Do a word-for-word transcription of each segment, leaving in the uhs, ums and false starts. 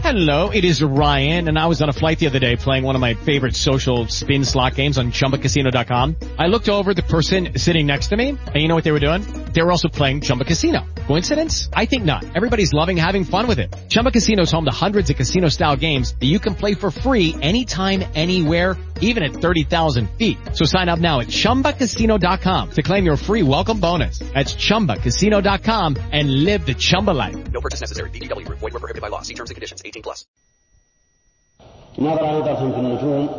Hello, it is Ryan, and I was on a flight the other day playing one of my favorite social spin slot games on Chumba Casino dot com. I looked over at the person sitting next to me, and you know what they were doing? They were also playing Chumba Casino. Coincidence? I think not. Everybody's loving having fun with it. Chumba Casino is home to hundreds of casino-style games that you can play for free anytime, anywhere, even at thirty thousand feet. So sign up now at Chumba Casino dot com to claim your free welcome bonus. That's Chumba Casino dot com and live the Chumba life. No purchase necessary. V G W. Void where prohibited by law. See terms and conditions. eighteen plus. نظر نظرة في النجوم.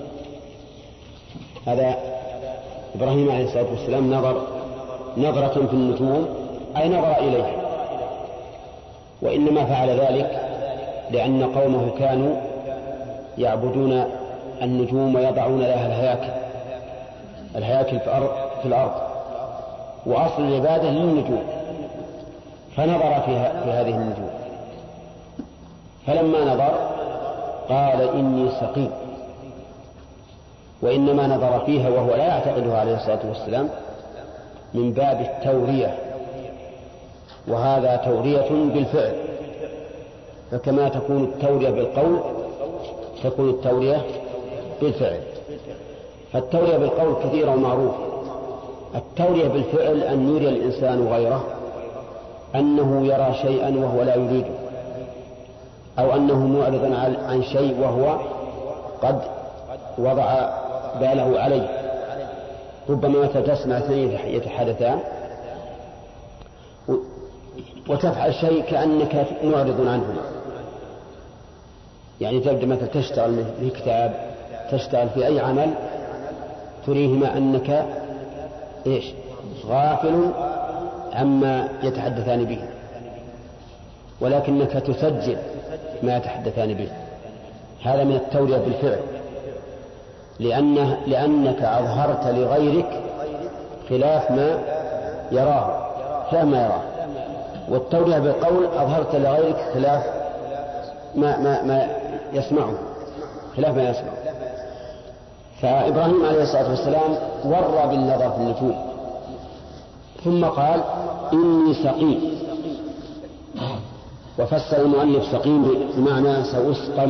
هذا إبراهيم عليه الصلاة والسلام نظر نظرة في النجوم أي نظر إليها، وإنما فعل ذلك لأن قومه كانوا يعبدون النجوم ويضعون لها الهياكل الهياكل في الأرض، وأصل العبادة للنجوم، فنظر فيها في هذه النجوم. فلما نظر قال إني سقيم، وإنما نظر فيها وهو لا يعتقدها عليه الصلاة والسلام من باب التورية، وهذا تورية بالفعل، فكما تكون التورية بالقول تكون التورية بالفعل. فالتورية بالقول كثيرة ومعروفة. التورية بالفعل أن يري الإنسان غيره أنه يرى شيئا وهو لا يريده، أو أنه معرض عن شيء وهو قد وضع باله عليه. ربما تسمع اثنين يتحدثان وتفعل شيء كأنك معرض عنهما، يعني تبدأ مثلا تشتغل في كتاب، تشتغل في أي عمل، تريهما أنك إيش غافل عما يتحدثان به، ولكنك تسجل ما يتحدثان به. هذا من التورية بالفعل، لأنه لأنك أظهرت لغيرك خلاف ما يراه خلاف ما يراه والتورية بالقول أظهرت لغيرك خلاف ما, ما, ما يسمعه خلاف ما يسمعه. فإبراهيم عليه الصلاة والسلام ورى بالنظر في النجوم، ثم قال إني سقيم، وفسر المؤلف سقيم بمعنى سأسقم،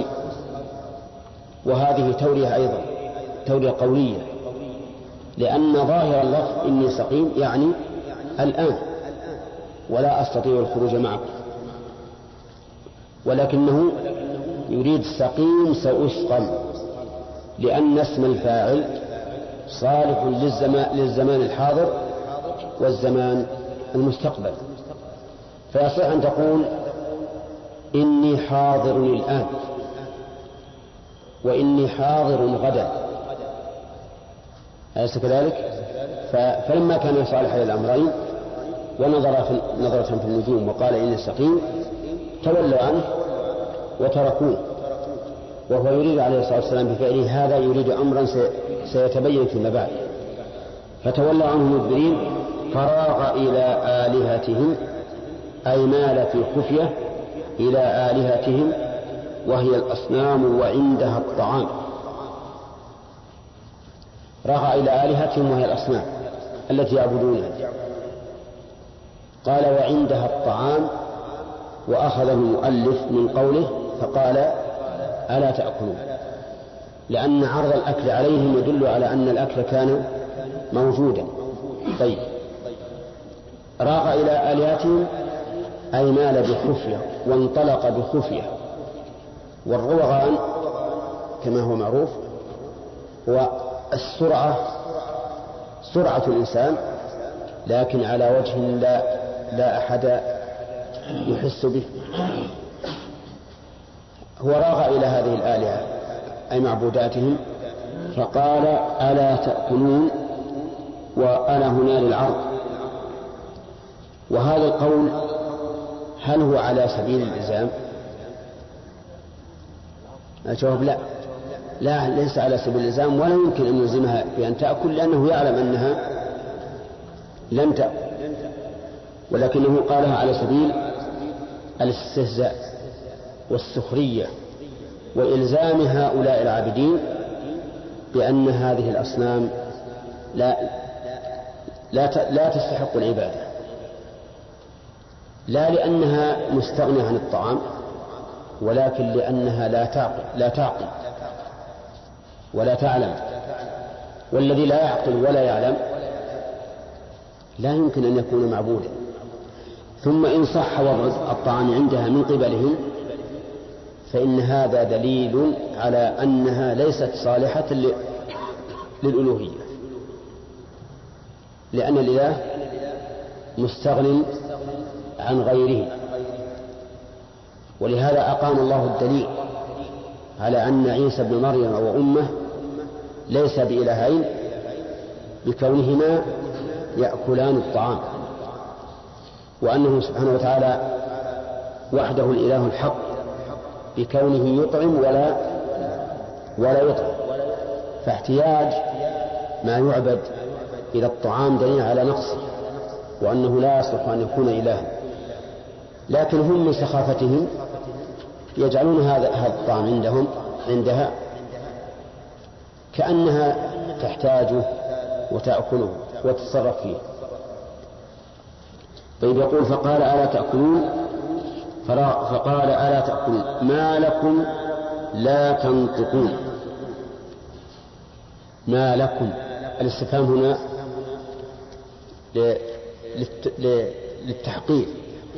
وهذه تورية أيضا تورية قولية، لأن ظاهر اللفظ إني سقيم يعني الآن ولا أستطيع الخروج معكم، ولكنه يريد سقيم سأسقم، لأن اسم الفاعل صالح للزمان, للزمان الحاضر والزمان المستقبل، فيصح أن تقول إني حاضر الآن وإني حاضر غدا، أليس كذلك؟ فلما كان صالح للأمرين ونظر في نظرة في النجوم وقال إني سقيم تولوا عنه وتركوه، وهو يريد عليه الصلاة والسلام بفعله هذا يريد أمرا سيتبين فيما بعد، فتولوا عنه مدبرين فراغ إلى آلهتهم أي مال في خفية إلى آلهتهم وهي الأصنام وعندها الطعام. راغ إلى آلهتهم وهي الأصنام التي يعبدونها، قال وعندها الطعام، وأخذ المؤلف من قوله فقال ألا تأكلون، لأن عرض الأكل عليهم يدل على أن الأكل كان موجودا. طيب، راغ إلى آلهتهم أي مال بخفية وانطلق بخفية، والروغان كما هو معروف هو السرعة، سرعة الإنسان لكن على وجه لا, لا أحد يحس به. هو راغ إلى هذه الآلهة أي معبوداتهم فقال ألا تأكلون، وأنا هنا للعرض. وهذا القول هل هو على سبيل الإلزام؟ الجواب لا، لا ليس على سبيل الإلزام، ولا يمكن أن يلزمها بأن تأكل، لأنه يعلم أنها لم تأكل، ولكنه قالها على سبيل الاستهزاء والسخرية وإلزام هؤلاء العابدين بأن هذه الأصنام لا لا لا تستحق العبادة، لا لأنها مستغنية عن الطعام ولكن لأنها لا تعقل, لا تعقل ولا تعلم، والذي لا يعقل ولا يعلم لا يمكن أن يكون معبودا. ثم إن صح وضع الطعام عندها من قبلهم فإن هذا دليل على أنها ليست صالحة للألوهية، لأن الإله مستغن عن غيره. ولهذا أقام الله الدليل على أن عيسى بن مريم وأمه ليس بإلهين بكونهما يأكلان الطعام، وأنه سبحانه وتعالى وحده الإله الحق بكونه يطعم ولا ولا يطعم. فاحتياج ما يعبد إلى الطعام دليل على نقصه، وأنه لا يصلح أن يكون إلها. لكن هم من سخافتهم يجعلون هذا هذا الطعام عندهم عندها كأنها تحتاجه وتأكله وتتصرف فيه. طيب يقول فقال ألا تأكلون، فقال ألا تأكلون ما لكم لا تنطقون. ما لكم الاستفهام هنا للتحقير،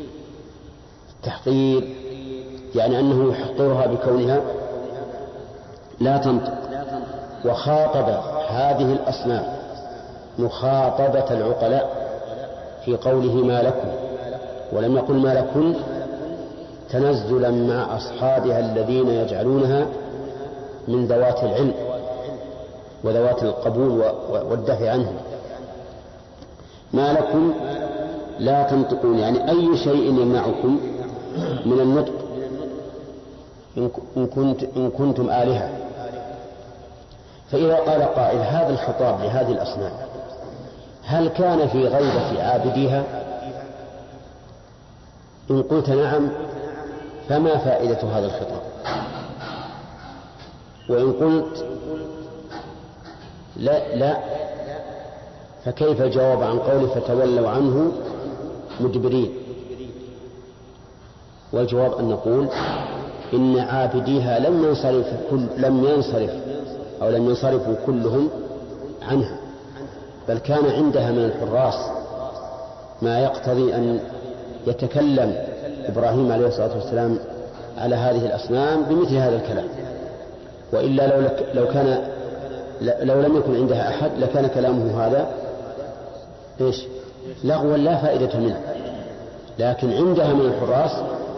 التحقير يعني أنه يحقرها بكونها لا تنطق. وخاطب هذه الأصنام مخاطبة العقلاء في قوله ما لكم، ولم يقل ما لكم تنزلا مع أصحابها الذين يجعلونها من ذوات العلم وذوات القبول والدفع عنهم. ما لكم لا تنطقون يعني أي شيء يمنعكم من النطق إن, كنت إن كنتم آلهة. فإذا قال قائل هذا الخطاب لهذه الأصنام هل كان في غيبة عابديها؟ إن قلت نعم فما فائدة هذا الخطاب؟ وإن قلت لا لا فكيف الجواب عن قوله فتولوا عنه مدبرين؟ والجواب أن نقول إن عابديها لم ينصرف كل لم ينصرف أو لم ينصرفوا كلهم عنها، بل كان عندها من الحراس ما يقتضي أن يتكلم إبراهيم عليه الصلاة والسلام على هذه الأصنام بمثل هذا الكلام. وإلا لو, لو كان لو لم يكن عندها أحد لكان كلامه هذا إيش لغوا لا فائدة منه. لكن عندها من الحراس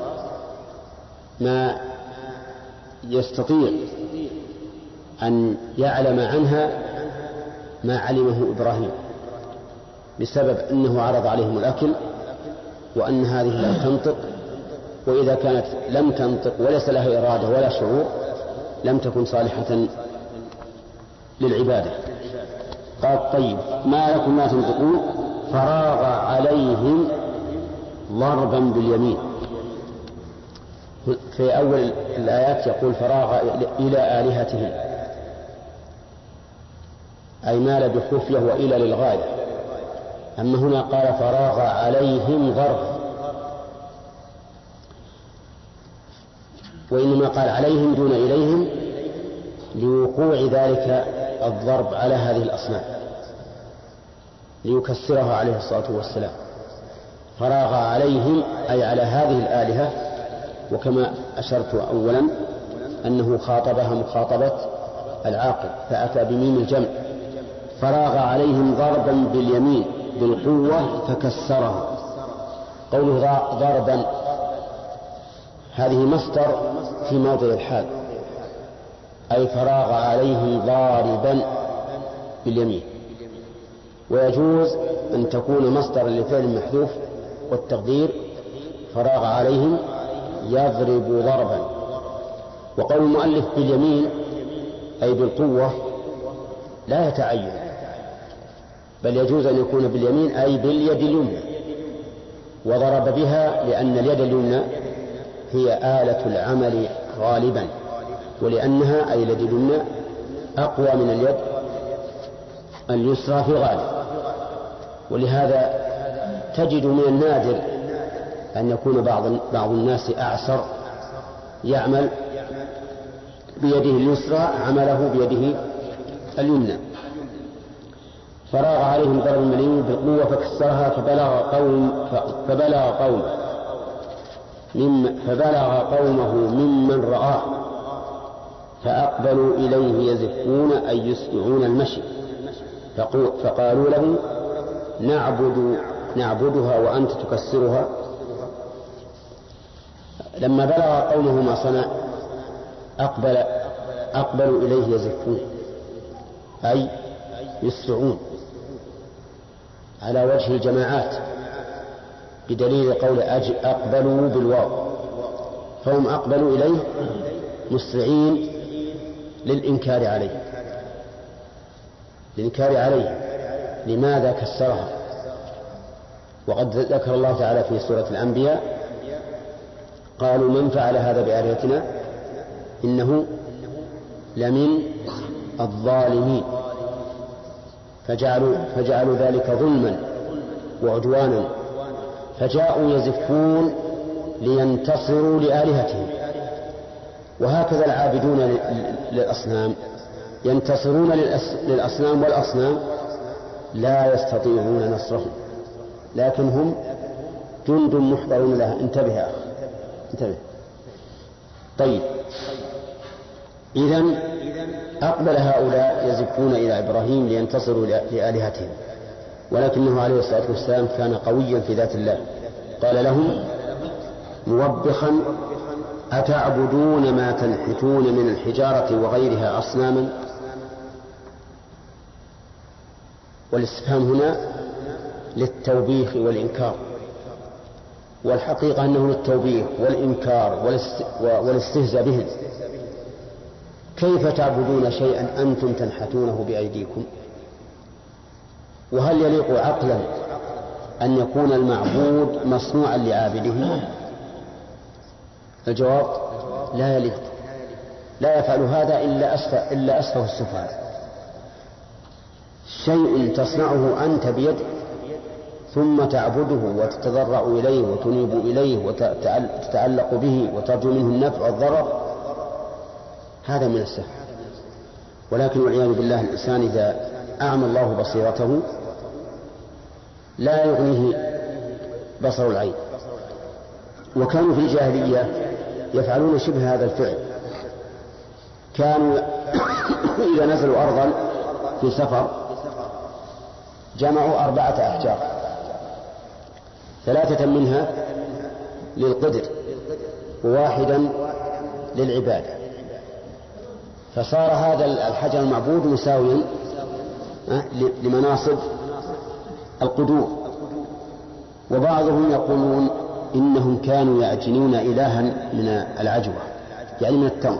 ما يستطيع أن يعلم عنها ما علمه إبراهيم، بسبب أنه عرض عليهم الأكل وأن هذه لا تنطق، وإذا كانت لم تنطق وليس لها إرادة ولا شعور لم تكن صالحة للعبادة. قال طيب ما لكم لا تنطقون فراغ عليهم ضربا باليمين. في أول الآيات يقول فراغ إلى آلهتهم، أي مال بخفية وإلى للغاية. أما هنا قال فراغ عليهم ضرب، وإنما قال عليهم دون إليهم لوقوع ذلك الضرب على هذه الأصنام ليكسرها عليه الصلاة والسلام. فراغ عليهم أي على هذه الآلهة، وكما أشرت أولا أنه خاطبها مخاطبة العاقل فأتى بميم الجمع. فراغ عليهم ضربا باليمين بالقوة فكسرها. قوله ضربا هذه مصدر في موضع الحال، أي فراغ عليهم ضاربا باليمين. ويجوز أن تكون مصدر لفعل محذوف والتقدير فراغ عليهم يضرب ضربا. وقول المؤلف باليمين أي بالقوة لا يتعين، بل يجوز أن يكون باليمين أي باليد اليمنى، وضرب بها لأن اليد اليمنى هي آلة العمل غالبا، ولأنها أي اليد اليمنى أقوى من اليد اليسرى في الغالب. ولهذا تجد من النادر أن يكون بعض بعض الناس أعسر يعمل بيده اليسرى عمله بيده اليمنى. فراغ عليهم ضرب المليم بالقوة فكسرها فبلغ قوم فبلغ قوم مم فبلغ قومه ممن رآه فأقبلوا إليه يزفون أي يسرعون المشي فقالوا له نعبد نعبدها وأنت تكسرها. لما بلغ قومه ما صنع أقبل أقبلوا إليه يزفون أي يسرعون على وجه الجماعات بدليل قول أقبلوا بالواو، فهم أقبلوا إليه مسرعين للإنكار عليه للإنكار عليه لماذا كسرها؟ وقد ذكر الله تعالى في سورة الأنبياء قالوا من فعل هذا بآلهتنا إنه لمن الظالمين، فجعلوا, فجعلوا ذلك ظلما وعدوانا، فجاءوا يزفون لينتصروا لآلهتهم. وهكذا العابدون للأصنام ينتصرون للأصنام والأصنام لا يستطيعون نصرهم، لكن هم جند محضرون لها. انتبه يا أخي انتبه. طيب، إذن أقبل هؤلاء يزفون إلى إبراهيم لينتصروا لآلهتهم، ولكنه عليه الصلاة والسلام كان قويا في ذات الله. قال لهم موبخا أتعبدون ما تنحتون من الحجارة وغيرها أصناما؟ والاستفهام هنا للتوبيخ والإنكار، والحقيقة أنه للتوبيخ والإنكار والاستهزاء بهم. كيف تعبدون شيئا أنتم تنحتونه بأيديكم؟ وهل يليق عقلا أن يكون المعبود مصنوعا لعابده؟ الجواب لا يليق، لا يفعل هذا إلا أسفه, إلا أسفه السفهاء. شيء تصنعه أنت بيدك ثم تعبده وتتضرع إليه وتنيب إليه وتتعلق به وترجو منه النفع والضرر، هذا من السفه. ولكن والعياذ بالله الإنسان إذا أعمى الله بصيرته لا يغنيه بصر العين. وكانوا في الجاهلية يفعلون شبه هذا الفعل. كانوا إذا نزلوا أرضا في سفر جمعوا أربعة أحجار، ثلاثة منها للقدر وواحدا للعبادة، فصار هذا الحجر المعبود مساويا لمناصب القدور. وبعضهم يقولون إنهم كانوا يعجنون إلها من العجوة، يعني من التمر،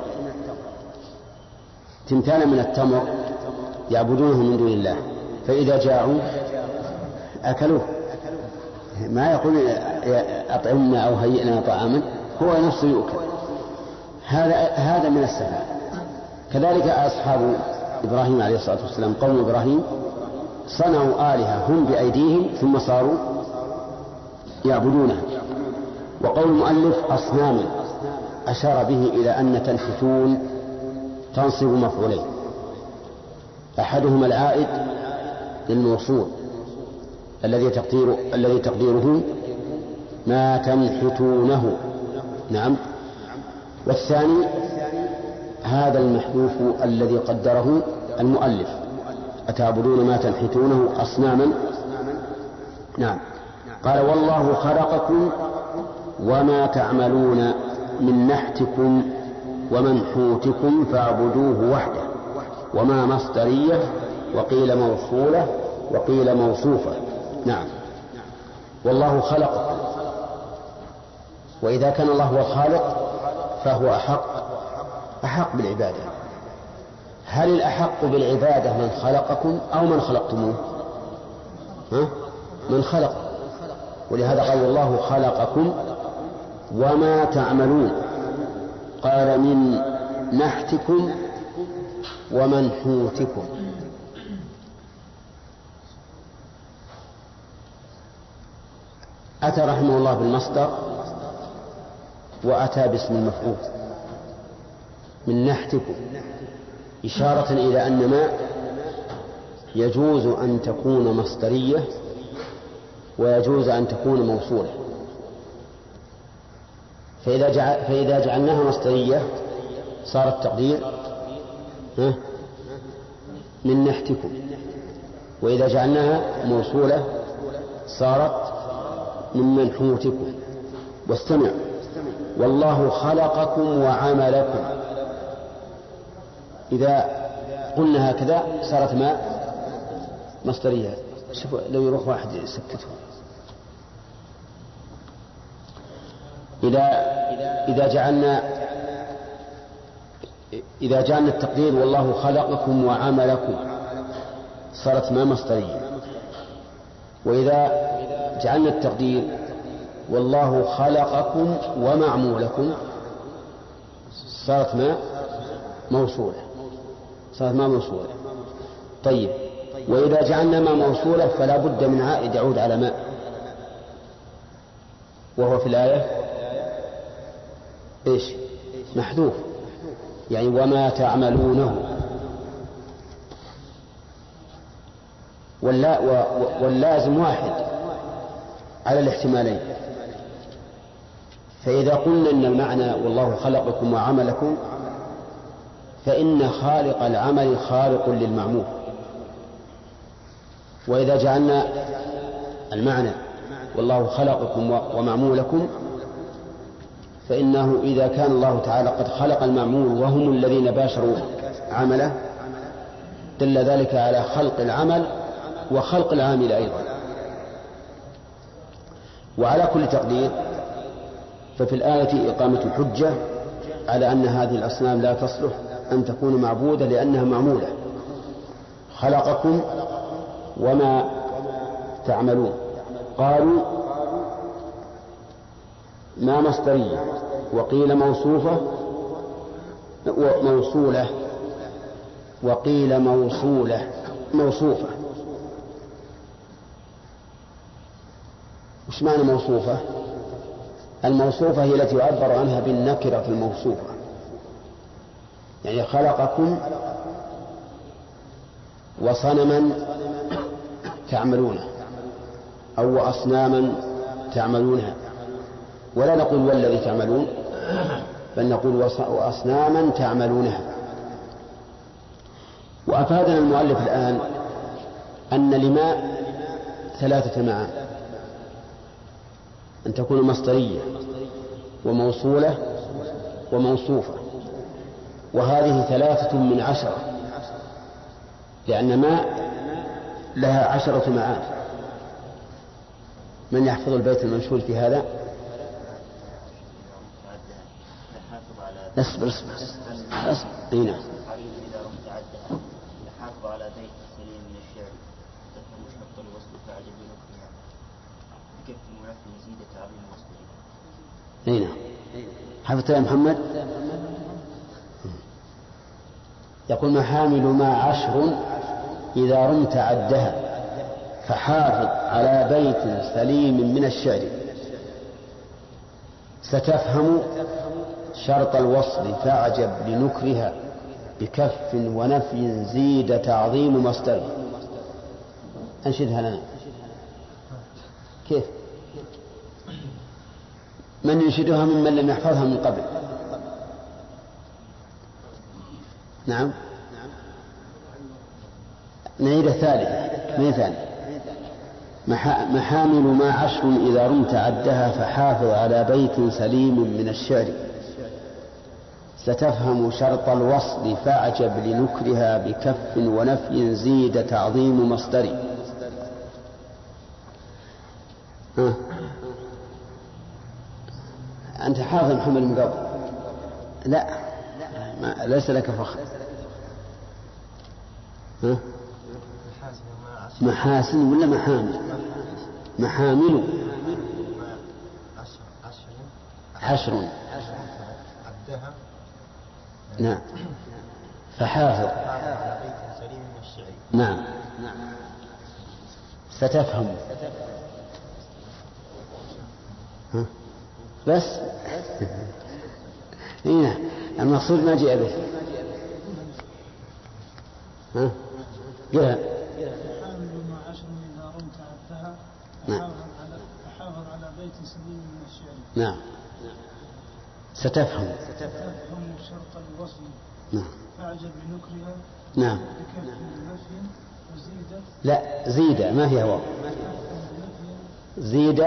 تمثالا من التمر يعبدونه من دون الله، فإذا جاءوا أكلوه. ما يقول أطعمنا أو هيئنا طعاما، هو نفسه يؤكل. هذا هذا من السفه. كذلك أصحاب إبراهيم عليه الصلاة والسلام قوم إبراهيم صنعوا آلهة هم بأيديهم ثم صاروا يعبدونها. وقول المؤلف أصناما أشار به إلى أن تنحتون تنصب مفعولين، أحدهما العائد للموصول الذي تقدير الذي تقديره ما تنحتونه، نعم، والثاني هذا المحذوف الذي قدره المؤلف أتعبدون ما تنحتونه أصناما، نعم. قال والله خلقكم وما تعملون من نحتكم ومنحوتكم فاعبدوه وحده، وما مصدرية وقيل موصولة وقيل موصوفة، نعم. والله خلقكم، وإذا كان الله هو الخالق فهو أحق أحق بالعبادة. هل الأحق بالعبادة من خلقكم أو من خلقتموه؟ ها؟ من خلق. ولهذا قال الله خلقكم وما تعملون، قال من نحتكم ومنحوتكم. أتى رحمه الله بالمصدر وأتى باسم المفعول، من نحتكم، إشارة إلى أن ما يجوز أن تكون مصدرية ويجوز أن تكون موصولة. فإذا, جعل فإذا جعلناها مصدرية صار التقدير من نحتكم، وإذا جعلناها موصولة صارت من منحوتكم. واستمع: والله خلقكم وعملكم. إذا قلنا هكذا صارت ما مصدرية. شوفوا لو يروح واحد يسكته. إذا إذا جعلنا إذا جعلنا التقدير والله خلقكم وعملكم صارت ما مصدرية. وإذا جعلنا التقدير والله خلقكم ومعمولكم صارت ما موصولة صارت ما موصولة. طيب، وإذا جعلنا ما موصولة فلا بد من عائد يعود على ما، وهو في الآية إيش؟ محذوف، يعني وما تعملونه. واللا واللازم واحد على الاحتمالين. فإذا قلنا إن المعنى والله خلقكم وعملكم فإن خالق العمل خالق للمعمول. وإذا جعلنا المعنى والله خلقكم ومعمولكم فإنه إذا كان الله تعالى قد خلق المعمول وهم الذين باشروا عمله دل ذلك على خلق العمل وخلق العامل أيضا. وعلى كل تقدير ففي الآية إقامة الحجة على أن هذه الأصنام لا تصلح أن تكون معبودة لأنها معمولة. خلقكم وما تعملون. قالوا ما مصدرية، وقيل موصوفة موصولة، وقيل موصولة موصوفة. وش معنى موصوفة؟ الموصوفة هي التي يعبر عنها بالنكرة الموصوفة، يعني خلقكم وصنما تعملونه أو أصناما تعملونها، ولا نقول والذي تعملون بل نقول وأصناما تعملونها. وأفادنا المؤلف الآن أن لما ثلاثة معاني: أن تكون مصدرية وموصولة وموصوفة، وهذه ثلاثة من عشرة، لأن ما لها عشرة معاني. من يحفظ البيت المنشول في هذا؟ اصبر اصبر اصبر. اي نعم. حافظ على بيت سليم من الشعر تفهم شرط الوصل فعجب بنكرها بكف المعفن يزيد تعظيم وصله. اي نعم. حفظت يا محمد؟ يقول محامل ما عشر إذا رمت عدها فحافظ على بيت سليم من الشعر ستفهم شرط الوصل فاعجب لنكرها بكف ونفي زيد تعظيم مصدر. أنشدها لنا. كيف؟ من ينشدها ممن لم يحفظها من قبل؟ نعم. نعيد الثالثة من ثاني. محامل ما عشر إذا رمت عدها فحافظ على بيت سليم من الشعر ستفهم شرط الوصل فاعجب لنكرها بكف ونفي زيد تعظيم مصدري. ها. أنت حافظ محمد من قبل؟ لا، ما ليس لك فخر. ها؟ محاسن ولا محامل؟ محامل عشر. نعم. فحافظ. نعم. ستفهم. ها؟ بس هنا المقصود ما جاء به. ها قلها. حامل مع عشر إذا رمت عبدها فحافظ على بيت سليم من الشعر. نعم ستفهم. ستفهم شرط الوصف. نعم. فأعجب بنكرها. نعم. بكف النفي وزيدت. لا زيد ما فيها واو. زيد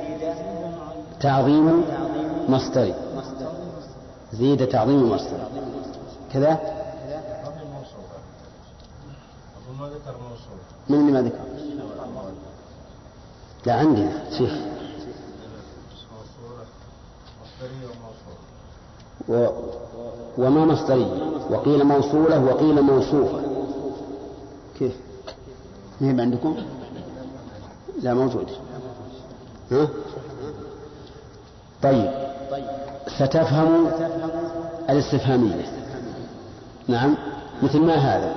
تعظيم مصدري. زيد تعظيم مصدري كذا. من اللي ما ذكر؟ لا عندنا شيخ. و... وما مصدرية وقيل موصولة وقيل موصوفة. كيف؟ ما عندكم؟ لا موجود. ها؟ طيب ستفهم الاستفهامية. نعم مثل ما هذا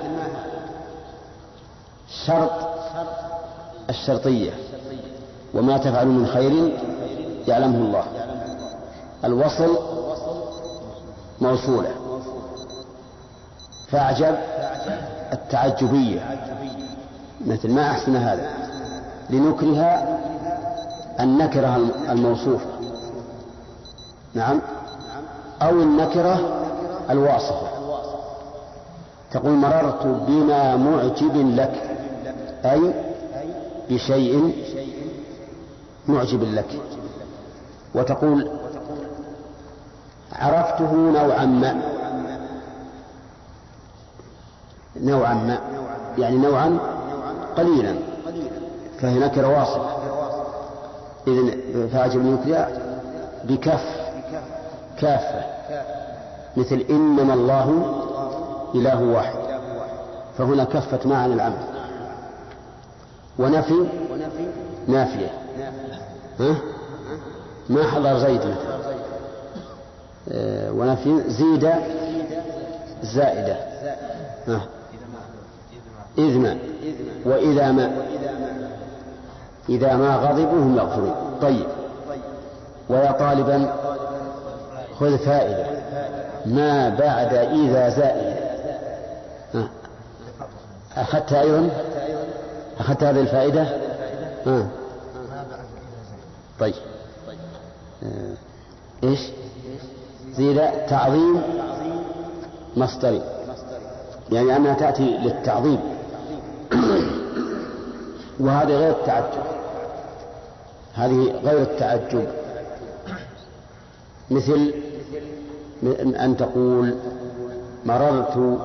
شرط الشرطية وما تفعل من خير يعلمه الله. الوصل موصولة. فأعجب التعجبية مثل ما أحسن هذا. لنكرها النكرة الموصوفة. نعم أو النكرة الواصفة. تقول مررت بما معجب لك أي بشيء معجب لك. وتقول عرفته نوعا ما. نوعا ما يعني نوعا قليلا فهي نكرة واصفة. إذن فأعجب نكرة بكف كافة مثل إنما الله إله واحد فهنا كفت معنى العمل. ونفي نافية. ها؟ ما حضر زيد مثلا. أه ونفي زيد زائدة. ها؟ إذ ما وإذا ما إذا ما غضبوا هم يغفرون. طيب ويا طالبا خذ فائدة ما بعد إذا زائدة. أخذت أيضا أخذت هذه الفائدة. آه. طيب آه. إيش زيد تعظيم مصدري يعني أنها تأتي للتعظيم وهذه غير التعجب. هذه غير التعجب مثل أن تقول مررت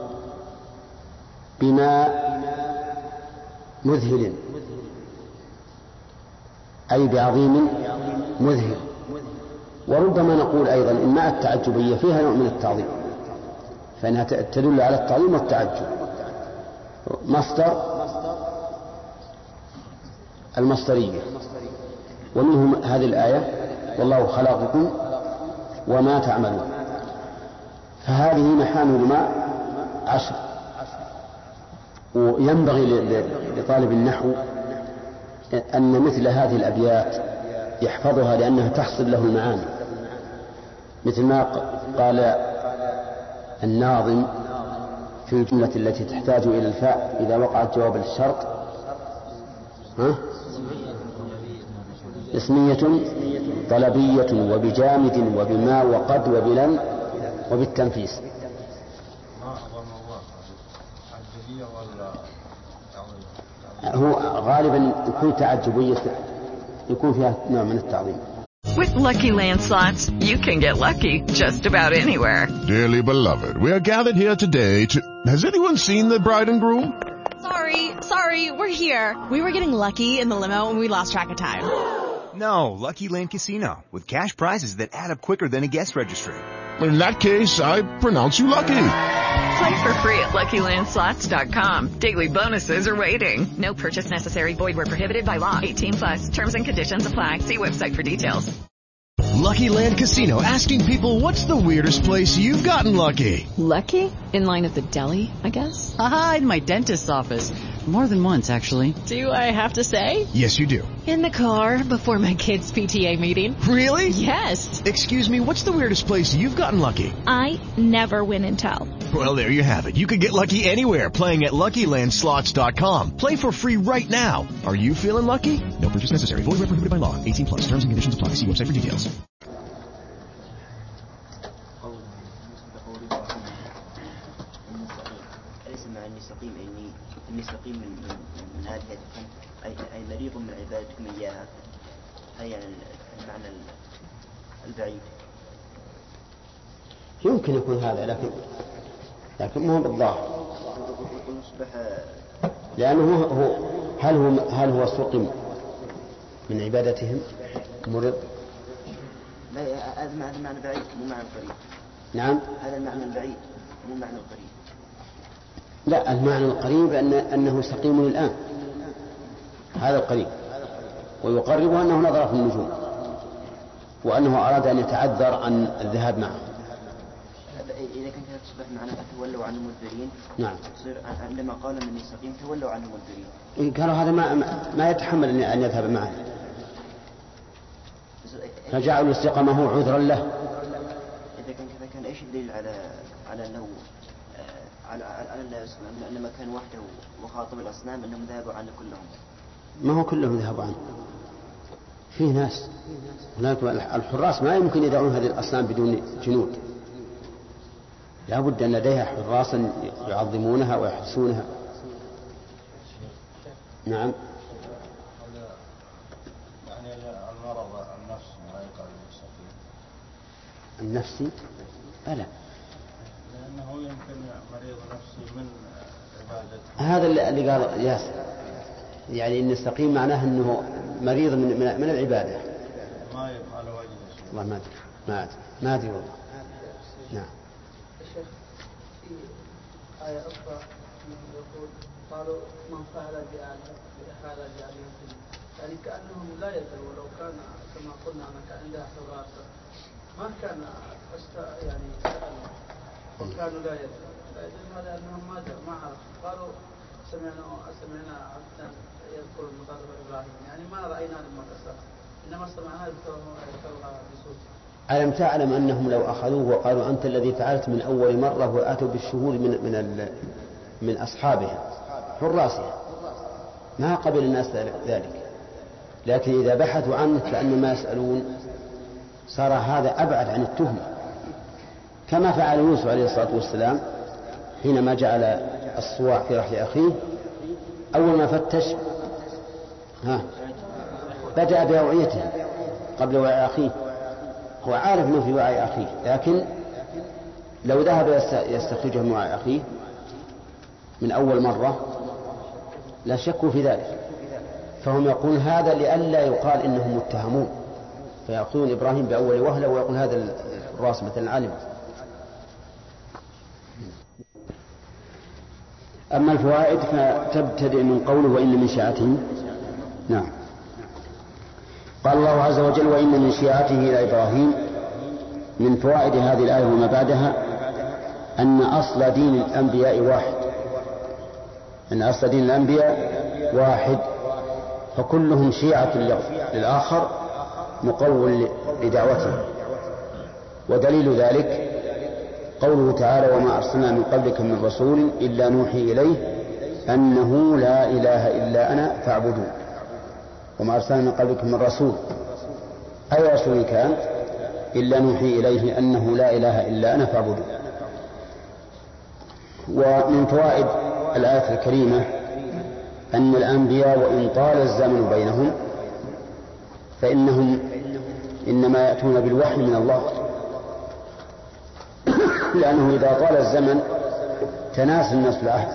بماء مذهل أي بعظيم مذهل. وربما نقول أيضا إن ماء التعجبية فيها نوع من التعظيم فإنها تدل على التعظيم والتعجب. مصدر المصدرية ومنهم هذه الآية والله خلقكم وما تعملون. فهذه محامل الماء عشر. وينبغي لطالب النحو أن مثل هذه الأبيات يحفظها لأنها تحصل له المعاني. مثل ما قال الناظم في الجملة التي تحتاج إلى الفاء إذا وقعت جواب الشرط. ها؟ اسمية طلبية وبجامد وبما وقد وبلن وبالتنفيس. هو غالبا يكون تعجبية يكون فيها نوع من التعظيم. With Lucky Land Slots, you can get lucky just about anywhere. Dearly beloved, we are gathered here today to... Has anyone seen the bride and groom? Sorry, sorry, we're here. We were getting lucky in the limo and we lost track of time. No, Lucky Land Casino, with cash prizes that add up quicker than a guest registry. In that case, I pronounce you lucky. Play for free at lucky land slots dot com. Daily bonuses are waiting. No purchase necessary. Void where prohibited by law. eighteen plus. Terms and conditions apply. See website for details. Lucky Land Casino, asking people, what's the weirdest place you've gotten lucky? Lucky? In line at the deli, I guess? Aha, in my dentist's office. More than once, actually. Do I have to say? Yes, you do. In the car before my kids' P T A meeting. Really? Yes. Excuse me, what's the weirdest place you've gotten lucky? I never win and tell. Well, there you have it. You can get lucky anywhere, playing at Lucky Land Slots dot com. Play for free right now. Are you feeling lucky? No purchase necessary. Void where prohibited by law. eighteen plus. Terms and conditions apply. See website for details. النستقيم إني النستقيم من من, من هذه أي أي مريض من عبادتكم إياها، هي المعنى البعيد. يمكن يكون هذا، لكن لكن مو بالظاهر، لأنه هو هل هو هل هو سقم من عبادتهم مرض؟ لا، هذا معنى بعيد مو معنى قريب. نعم، هذا المعنى البعيد مو معنى قريب. لا، المعنى القريب أن أنه سقيم الآن، هذا القريب، ويقرب أنه نظر في النجوم وأنه أراد أن يتعذر عن الذهاب معه. إذا كان كذا تصبح معناه تولوا عنه مدبرين. نعم. تصير عندما قال من يستقيم تولوا عنه مدبرين. قالوا هذا ما ما يتحمل أن يذهب معه، فجعلوا الاستقامة هو عذرا له. إذا كان كذا كان إيش الدليل على على أنه على على أن ما كان وحده وخاطب الأصنام أنهم ذهبوا عنه كلهم؟ ما هو كلهم ذهبوا عنه، فيه ناس هناك الحراس ما يمكن يدعون هذه الأصنام بدون جنود، لا بد أن لديها حراسا يعظمونها ويحرسونها. نعم. يعني المرض النفسي ما يقع بالمستقيم. النفسي؟ ألا، لأنه يمكن مريض نفسي من عبادته. هذا اللي قال ياسر، يعني إن يستقيم معناه أنه مريض من من العبادة. ما يفعل وجهه. والله ما أدري ما أدري ما أدري والله. نعم. الشيخ في آية أخرى يقول قالوا من فعل بآلهة بإحالة بآلهة، يعني كأنهم لا يدروا لو كان كما قلنا أنك عندها حراسة ما كان أست يعني سألوا وكانوا لا يدروا، فيدل هذا أنهم ما ما عرفوا. قالوا سمعنا سمعنا عبدا يذكر المخاطب إبراهيم، يعني ما رأينا لما كسر، إنما سمعناه يذكرها بصوت. ألم تعلم أنهم لو أخذوه وقالوا أنت الذي فعلت من أول مرة وآتوا بالشهود من من من أصحابها حراسها، ما قبل الناس ذلك. لكن إذا بحثوا عنه كأنما يسألون صار هذا أبعد عن التهمة، كما فعل يوسف عليه الصلاة والسلام حينما جعل الصواع في رحل أخيه. أول ما فتش ها بدأ بأوعيته قبل وعي أخيه، هو عارف أنه في وعي أخيه، لكن لو ذهب يستخرجه من وعي أخيه من أول مرة لا شكوا في ذلك. فهم يقول هذا لئلا يقال إنهم متهمون، فيأخذون إبراهيم بأول وهلة ويقول هذا الراس مثلا علم. أما الفوائد فتبتدئ من قوله وإن من شيعته. نعم. قال الله عز وجل وإن من شيعته لإبراهيم. من فوائد هذه الآية وما بعدها أن أصل دين الأنبياء واحد، أن أصل دين الأنبياء واحد، فكلهم شيعة للآخر مقوّل لدعوته. ودليل ذلك قوله تعالى وما أرسلنا من قبلك من رسول إلا نوحي إليه أنه لا إله إلا أنا فاعبدون. وما أرسلنا من قبلك من رسول، أي رسول كان إلا نوحي إليه أنه لا إله إلا أنا فاعبدون. ومن فوائد الآية الكريمة أن الأنبياء وإن طال الزمن بينهم فإنهم إنما يأتون بالوحي من الله، لأنه إذا طال الزمن تناسى الناس العهد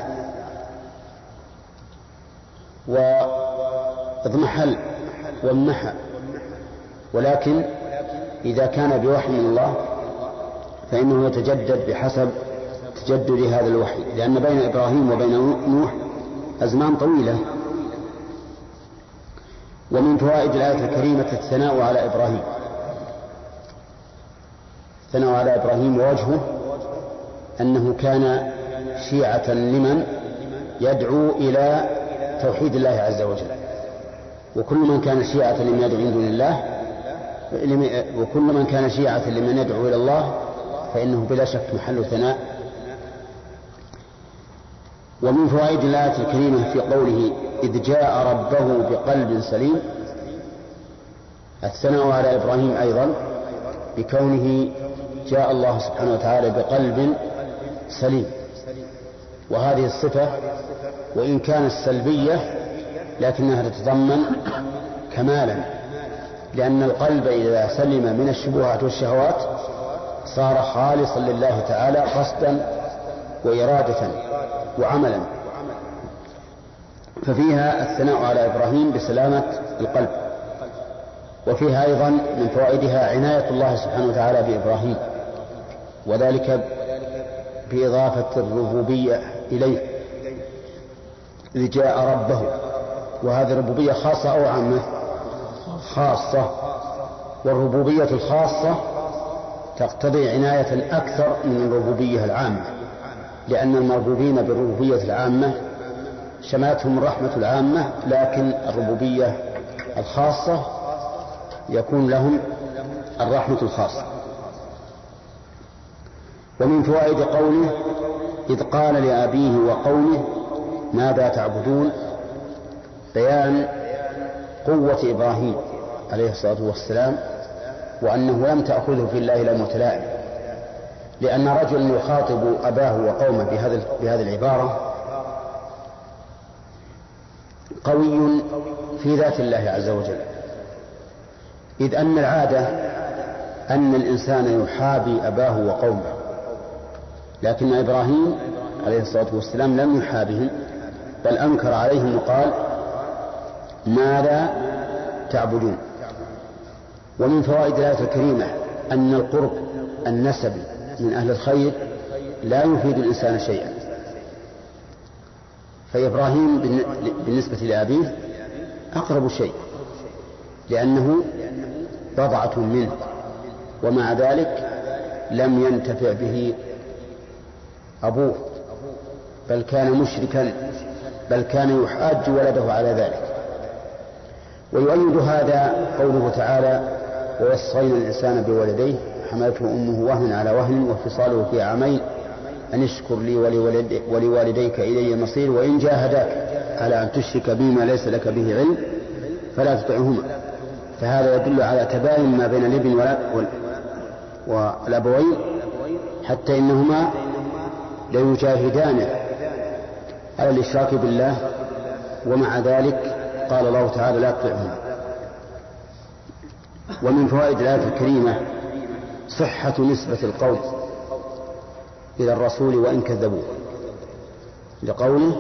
واضمحل وامنحى، ولكن إذا كان بوحي من الله فإنه يتجدد بحسب تجدد هذا الوحي، لأن بين إبراهيم وبين نوح أزمان طويلة. ومن فوائد الآية الكريمة الثناء على إبراهيم، الثناء على إبراهيم ووجهه أنه كان شيعة لمن يدعو إلى توحيد الله عز وجل. وكل من كان شيعة لمن يدعو من دون الله وكل من كان شيعة لمن يدعو إلى الله فإنه بلا شك محل ثناء. ومن فوائد الآية الكريمة في قوله إذ جاء ربه بقلب سليم الثناء على إبراهيم أيضا بكونه جاء الله سبحانه وتعالى بقلب سليم. وهذه الصفة وإن كانت سلبية لكنها تتضمن كمالا، لأن القلب إذا سلم من الشبهات والشهوات صار خالصا لله تعالى قصدا وإرادة وعملا. ففيها الثناء على إبراهيم بسلامة القلب. وفيها أيضا من فوائدها عناية الله سبحانه وتعالى بإبراهيم، وذلك بإضافة الربوبية إليه إذ جاء ربه. وهذه الربوبية خاصة أو عامة؟ خاصة. والربوبية الخاصة تقتضي عناية أكثر من الربوبية العامة، لأن المربوبين بالربوبية العامة شملتهم الرحمة العامة، لكن الربوبية الخاصة يكون لهم الرحمة الخاصة. ومن فوائد قوله إذ قال لأبيه وقومه ماذا تعبدون بيان قوة إبراهيم عليه الصلاة والسلام، وأنه لم تأخذه في الله لومة لائم، لأن رجلا يخاطب أباه وقومه بهذه العبارة قوي في ذات الله عز وجل، إذ أن العادة أن الإنسان يحابي أباه وقومه، لكن إبراهيم عليه الصلاة والسلام لم يحابهم بل أنكر عليهم وقال ماذا تعبدون. ومن فوائد الآية الكريمة أن القرب النسبي من أهل الخير لا يفيد الإنسان شيئا. فإبراهيم بالنسبة لأبيه أقرب شيء لأنه بضعة منه، ومع ذلك لم ينتفع به أبوه بل كان مشركا، بل كان يحاج ولده على ذلك. ويؤيد هذا قوله تعالى ووصينا الإنسان بولديه حملته أمه وهنا على وهن وفصاله في عامين أن اشكر لي ولوالدي ولوالديك إلي المصير وإن جاهداك على أن تشرك بما ليس لك به علم فلا تطعهما. فهذا يدل على تباين ما بين الابن والأبوين، حتى إنهما ليجاهدانه على الإشراك بالله، ومع ذلك قال الله تعالى لا تطعهما. ومن فوائد الآية الكريمة صحة نسبة القول إلى الرسول وإن كذبوه، لقوله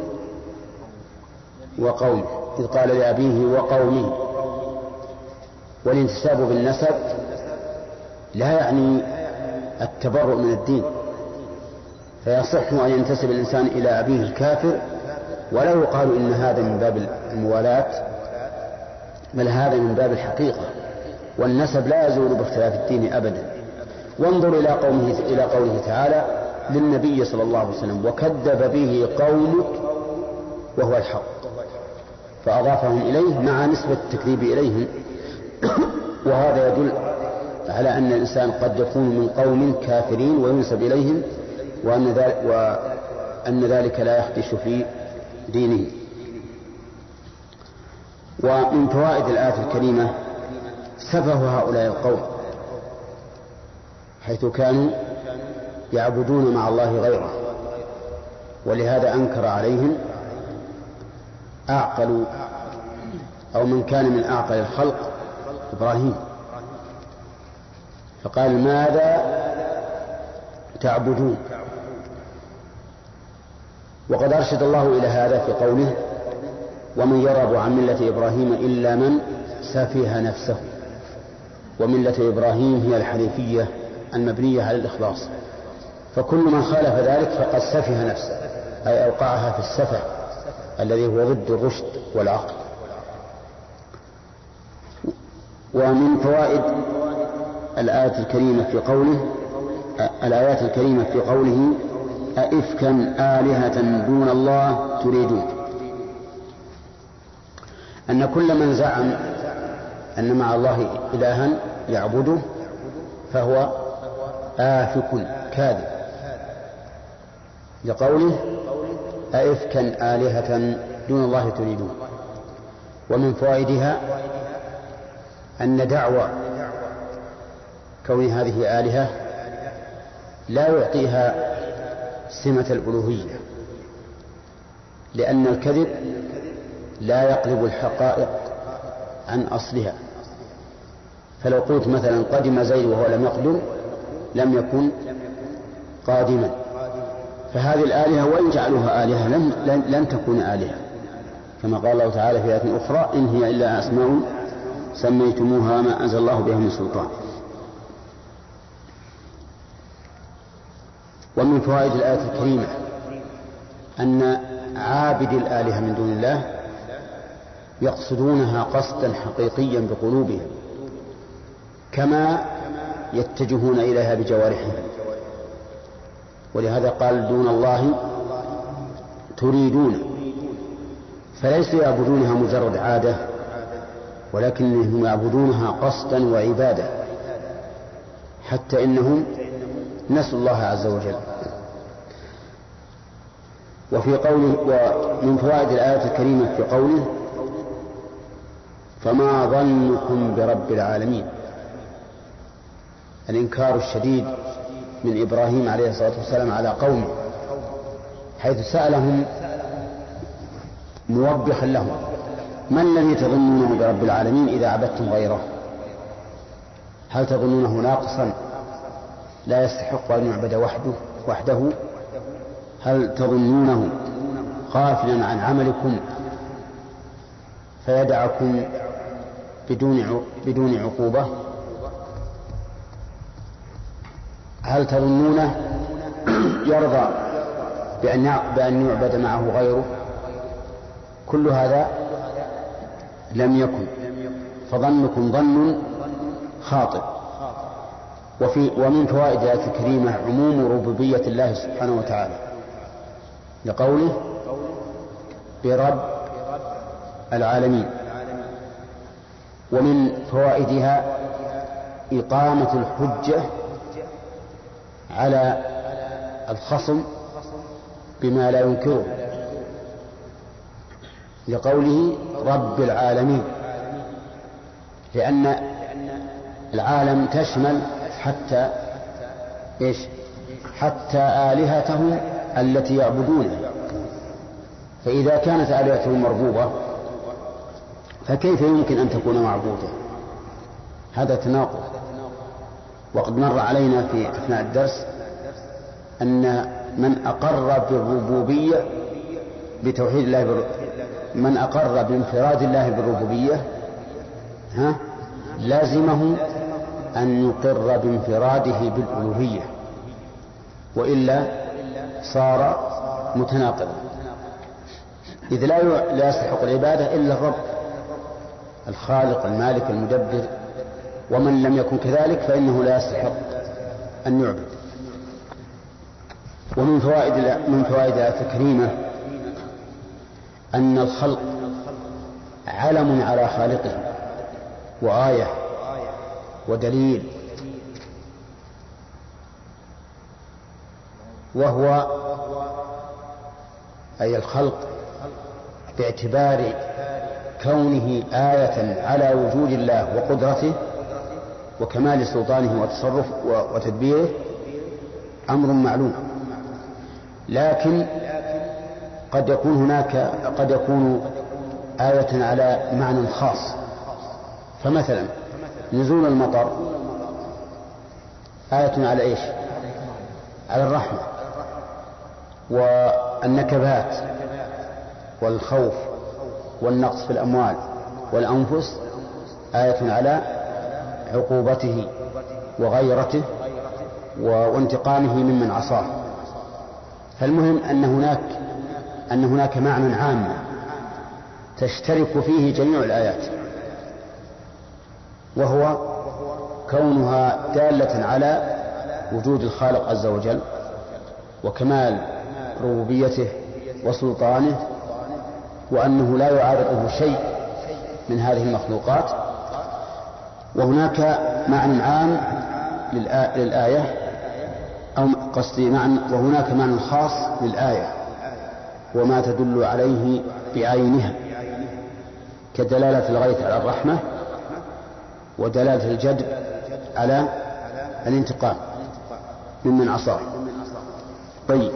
وقومه إذ قال لأبيه وقومه. والانتساب بالنسب لا يعني التبرؤ من الدين، فيصح أن ينتسب الإنسان إلى أبيه الكافر ولا يقال إن هذا من باب الموالاة، بل هذا من باب الحقيقة، والنسب لا يزول باختلاف الدين أبدا. وانظر إلى قوله, إلى قوله تعالى للنبي صلى الله عليه وسلم وكذب به قومك وهو الحق، فأضافهم إليه مع نسبة التكذيب إليهم. وهذا يدل على أن الإنسان قد يكون من قوم كافرين وينسب إليهم، وأن ذلك, وأن ذلك لا يخدش في دينه. ومن فوائد الآية الكريمة سفه هؤلاء القوم، حيث كانوا يعبدون مع الله غيره، ولهذا أنكر عليهم أعقل أو من كان من أعقل الخلق إبراهيم، فقال ماذا تعبدون. وقد أرشد الله إلى هذا في قوله ومن يرغب عن ملة إبراهيم إلا من سفه نفسه. وملة إبراهيم هي الحنيفية المبنية على الإخلاص، فكل من خالف ذلك فقد سفه نفسه، أي أوقعها في السفه الذي هو ضد الرشد والعقل. ومن فوائد الآية الكريمة في قوله الآيات الكريمة في قوله أئفكا آلهة دون الله تريدون. أن كل من زعم أن مع الله إلها يعبده فهو آفك كاذب، لقوله أئفكا آلهة دون الله تريدون. ومن فوائدها أن دعوى كون هذه آلهة لا يعطيها سمة الألوهية، لأن الكذب لا يقلب الحقائق عن أصلها. فلو قلت مثلا قدم زيد وهو لم يقدم لم يكن قادما. فهذه الآلهة وإن جعلوها آلهة لن, لن, لن تكون آلهة، كما قال الله تعالى في آية أخرى إن هي إلا أسماء سميتموها ما أنزل الله بها من سلطان. ومن فوائد الآية الكريمة أن عابد الآلهة من دون الله يقصدونها قصدا حقيقيا بقلوبهم كما يتجهون إليها بجوارحهم، ولهذا قال دون الله تريدون، فليسوا يعبدونها مجرد عادة ولكنهم يعبدونها قصدا وعبادة، حتى إنهم نسوا الله عز وجل. وفي قوله ومن فوائد الآية الكريمة في قوله فما ظنكم برب العالمين، الإنكار الشديد من إبراهيم عليه الصلاة والسلام على قومه، حيث سألهم موبخا لهم ما الذي تظنونه برب العالمين إذا عبدتم غيره؟ هل تظنونه ناقصا لا يستحق أن يعبد وحده وحده؟ هل تظنونه غافلا عن عملكم فيدعكم بدون بدون عقوبة؟ هل تظنونه يرضى بأن بأن يعبد معه غيره؟ كل هذا لم يكن، فظنكم ظن خاطئ. وفي ومن فوائد الآية الكريمة عموم ربوبية الله سبحانه وتعالى، لقوله برب العالمين. ومن فوائدها إقامة الحجة على الخصم بما لا ينكره، لقوله رب العالمين، لأن العالم تشمل حتى إيش؟ حتى آلهتهم التي يعبدونها. فإذا كانت آلهتهم مربوبة فكيف يمكن أن تكون معبودة؟ هذا تناقض. وقد مر علينا في أثناء الدرس أن من أقر بالربوبية بتوحيد الله بر... من أقر بانفراد الله بالربوبية ها لازمه أن يقر بانفراده بالألوهية، وإلا صار متناقضا، إذ لا لا يستحق العبادة إلا الرب الخالق المالك المدبر، ومن لم يكن كذلك فإنه لا يستحق أن يعبد. ومن فوائد من فوائد الآية الكريمة أن الخلق علم على خالقه وآية ودليل، وهو أي الخلق باعتبار كونه آية على وجود الله وقدرته وكمال سلطانه وتصرف وتدبيره أمر معلوم، لكن قد يكون هناك قد يكون آية على معنى خاص. فمثلا نزول المطر آية على إيش؟ على الرحمة، والنكبات والخوف والنقص في الأموال والأنفس آية على عقوبته وغيرته وانتقامه ممن عصاه. فالمهم أن هناك أن هناك معنى عام تشترك فيه جميع الآيات، وهو كونها دالة على وجود الخالق عز وجل وكمال ربوبيته وسلطانه، وأنه لا يعارضه شيء من هذه المخلوقات. وهناك معنى عام للآية أو قصدي معنى وهناك معنى خاص للآية وما تدل عليه بعينها كدلالة الغيث على الرحمة ودلالة الجدب على الانتقام ممن عصاه. طيب،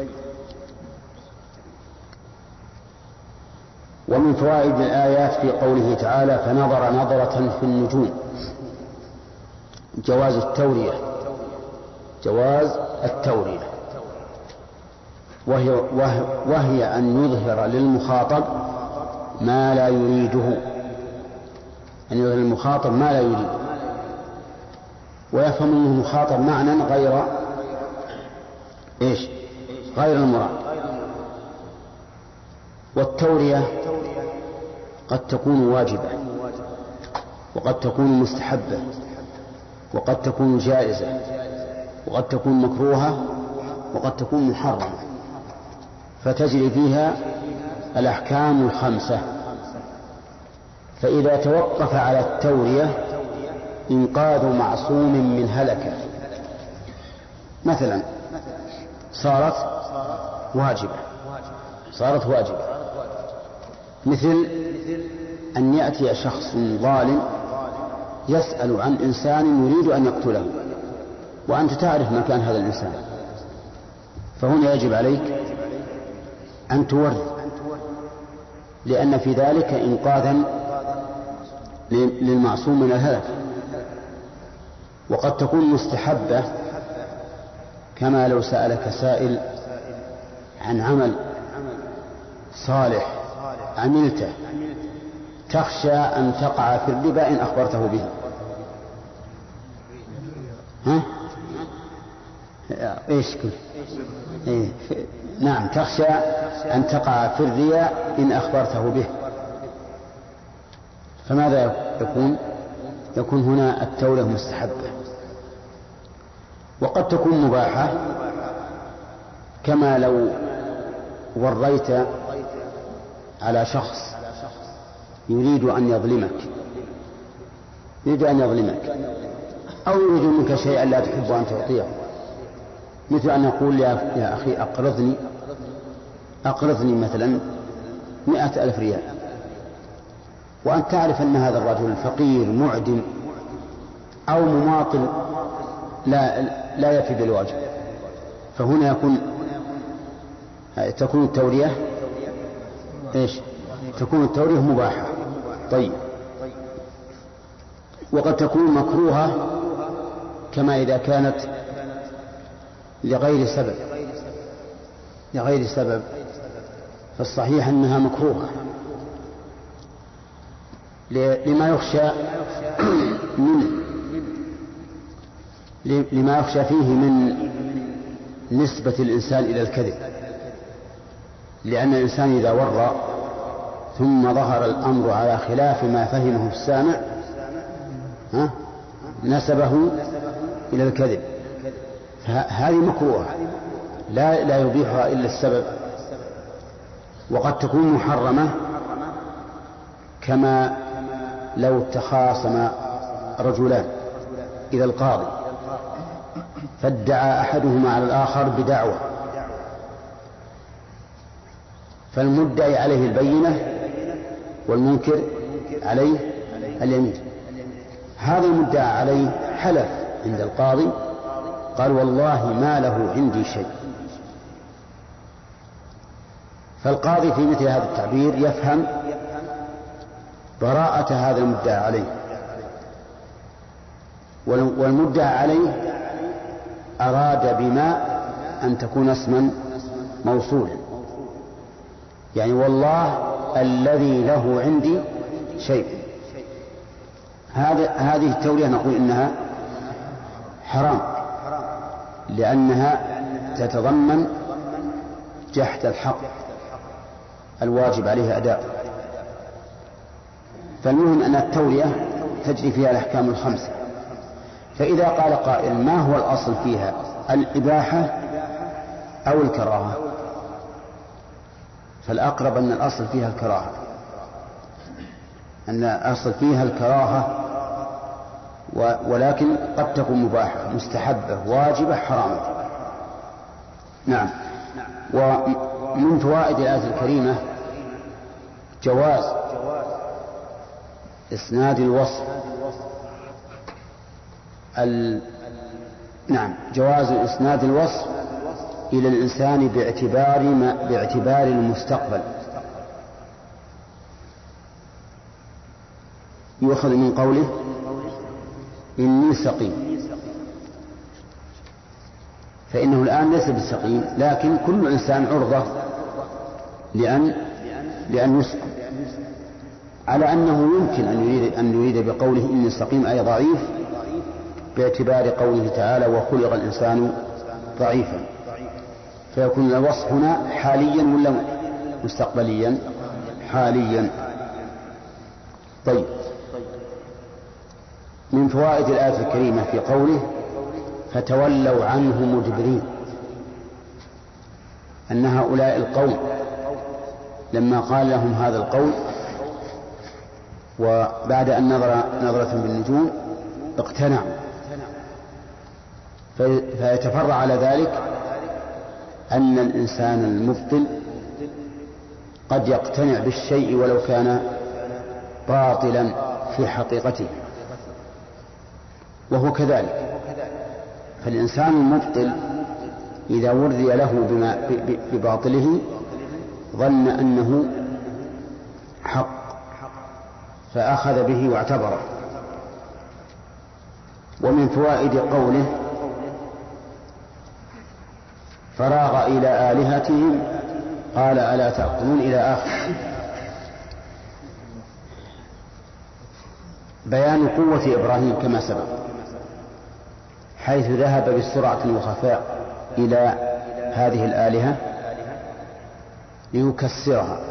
ومن فوائد الآيات في قوله تعالى فنظر نظرة في النجوم جواز التورية جواز التورية وهي, وهي, وهي أن يظهر للمخاطب ما لا يريده، أن يظهر للمخاطب ما لا يريده ويفهم منه المخاطب معنى غير إيش غير المراد. والتورية قد تكون واجبة وقد تكون مستحبة وقد تكون جائزة وقد تكون مكروهة وقد تكون محرمة، فتجري فيها الأحكام الخمسة. فإذا توقف على التورية إنقاذ معصوم من هلكة مثلا صارت واجبة صارت واجبة مثل أن يأتي شخص ظالم يسأل عن إنسان يريد أن يقتله وأنت تعرف مكان هذا الإنسان، فهنا يجب عليك أن توري، لأن في ذلك إنقاذا للمعصوم من الهلك. وقد تكون مستحبة كما لو سألك سائل عن عمل صالح عملته تخشى أن تقع في الربا إن أخبرته به. ها؟ إيش كل؟ إيه. نعم، تخشى أن تقع في الرياء إن أخبرته به. فماذا يكون؟ يكون هنا التورية مستحبة. وقد تكون مباحة كما لو وريت على شخص يريد أن يظلمك يريد أن يظلمك أو يريد منك شيئا لا تحب أن تعطيه، مثل أن يقول يا, يا أخي أقرضني أقرضني مثلا مئة ألف ريال، وأنت تعرف أن هذا الرجل فقير معدم أو مماطل لا, لا يفي بالواجب، فهنا يكون تكون التورية إيش؟ تكون التورية مباحة. طيب، وقد تكون مكروهة كما إذا كانت لغير سبب لغير سبب فالصحيح أنها مكروهة لما يخشى منه لما يخشى فيه من نسبة الإنسان إلى الكذب، لأن الإنسان إذا ورى ثم ظهر الأمر على خلاف ما فهمه السامع ها نسبه إلى الكذب، هذه مكروهة لا, لا يبيحها إلا السبب. وقد تكون محرمة كما لو تخاصم رجلان إلى القاضي فادعى أحدهما على الآخر بدعوة، فالمدعي عليه البينة والمنكر عليه اليمين. هذا المدعى عليه حلف عند القاضي قال والله ما له عندي شيء، فالقاضي في مثل هذا التعبير يفهم براءة هذا المدعى عليه، والمدعى عليه أراد بما أن تكون اسما موصولا، يعني والله الذي له عندي شيء. هذه التورية نقول إنها حرام لأنها تتضمن جحد الحق الواجب عليه أداء. فالمهم أن التورية تجري فيها الأحكام الخمسة. فإذا قال قائل ما هو الأصل فيها، الإباحة أو الكراهة؟ فالأقرب أن الأصل فيها الكراهة. أن أصل فيها الكراهة، ولكن قد تكون مباحة مستحبة واجبة حرامة. نعم. ومن فوائد الآية الكريمة جواز إسناد الوصف ال... نعم جواز إسناد الوصف إلى الإنسان باعتبار ما... باعتبار المستقبل. يؤخذ من قوله إني سقيم، فإنه الآن ليس بالسقيم، لكن كل إنسان عرضة لأن لأن يسقم، على أنه يمكن أن يريد, أن يريد بقوله إني سقيم أي ضعيف باعتبار قوله تعالى وخلق الإنسان ضعيفا، فيكون الوصف هنا حاليا ولا مستقبليا؟ حاليا. طيب، من فوائد الآية الكريمة في قوله فتولوا عنه مدبرين، أن هؤلاء القوم لما قال لهم هذا القول وبعد أن نظر نظرة بالنجوم اقتنعوا، فيتفرع على ذلك أن الإنسان المبطل قد يقتنع بالشيء ولو كان باطلا في حقيقته، وهو كذلك. فالإنسان المبطل إذا وري له بما بباطله ظن أنه حق فأخذ به واعتبره. ومن فوائد قوله فراغ إلى آلهتهم قال ألا تأكلون إلى آخر، بيان قوة إبراهيم كما سبق، حيث ذهب بسرعة وخفاء إلى هذه الآلهة ليكسرها،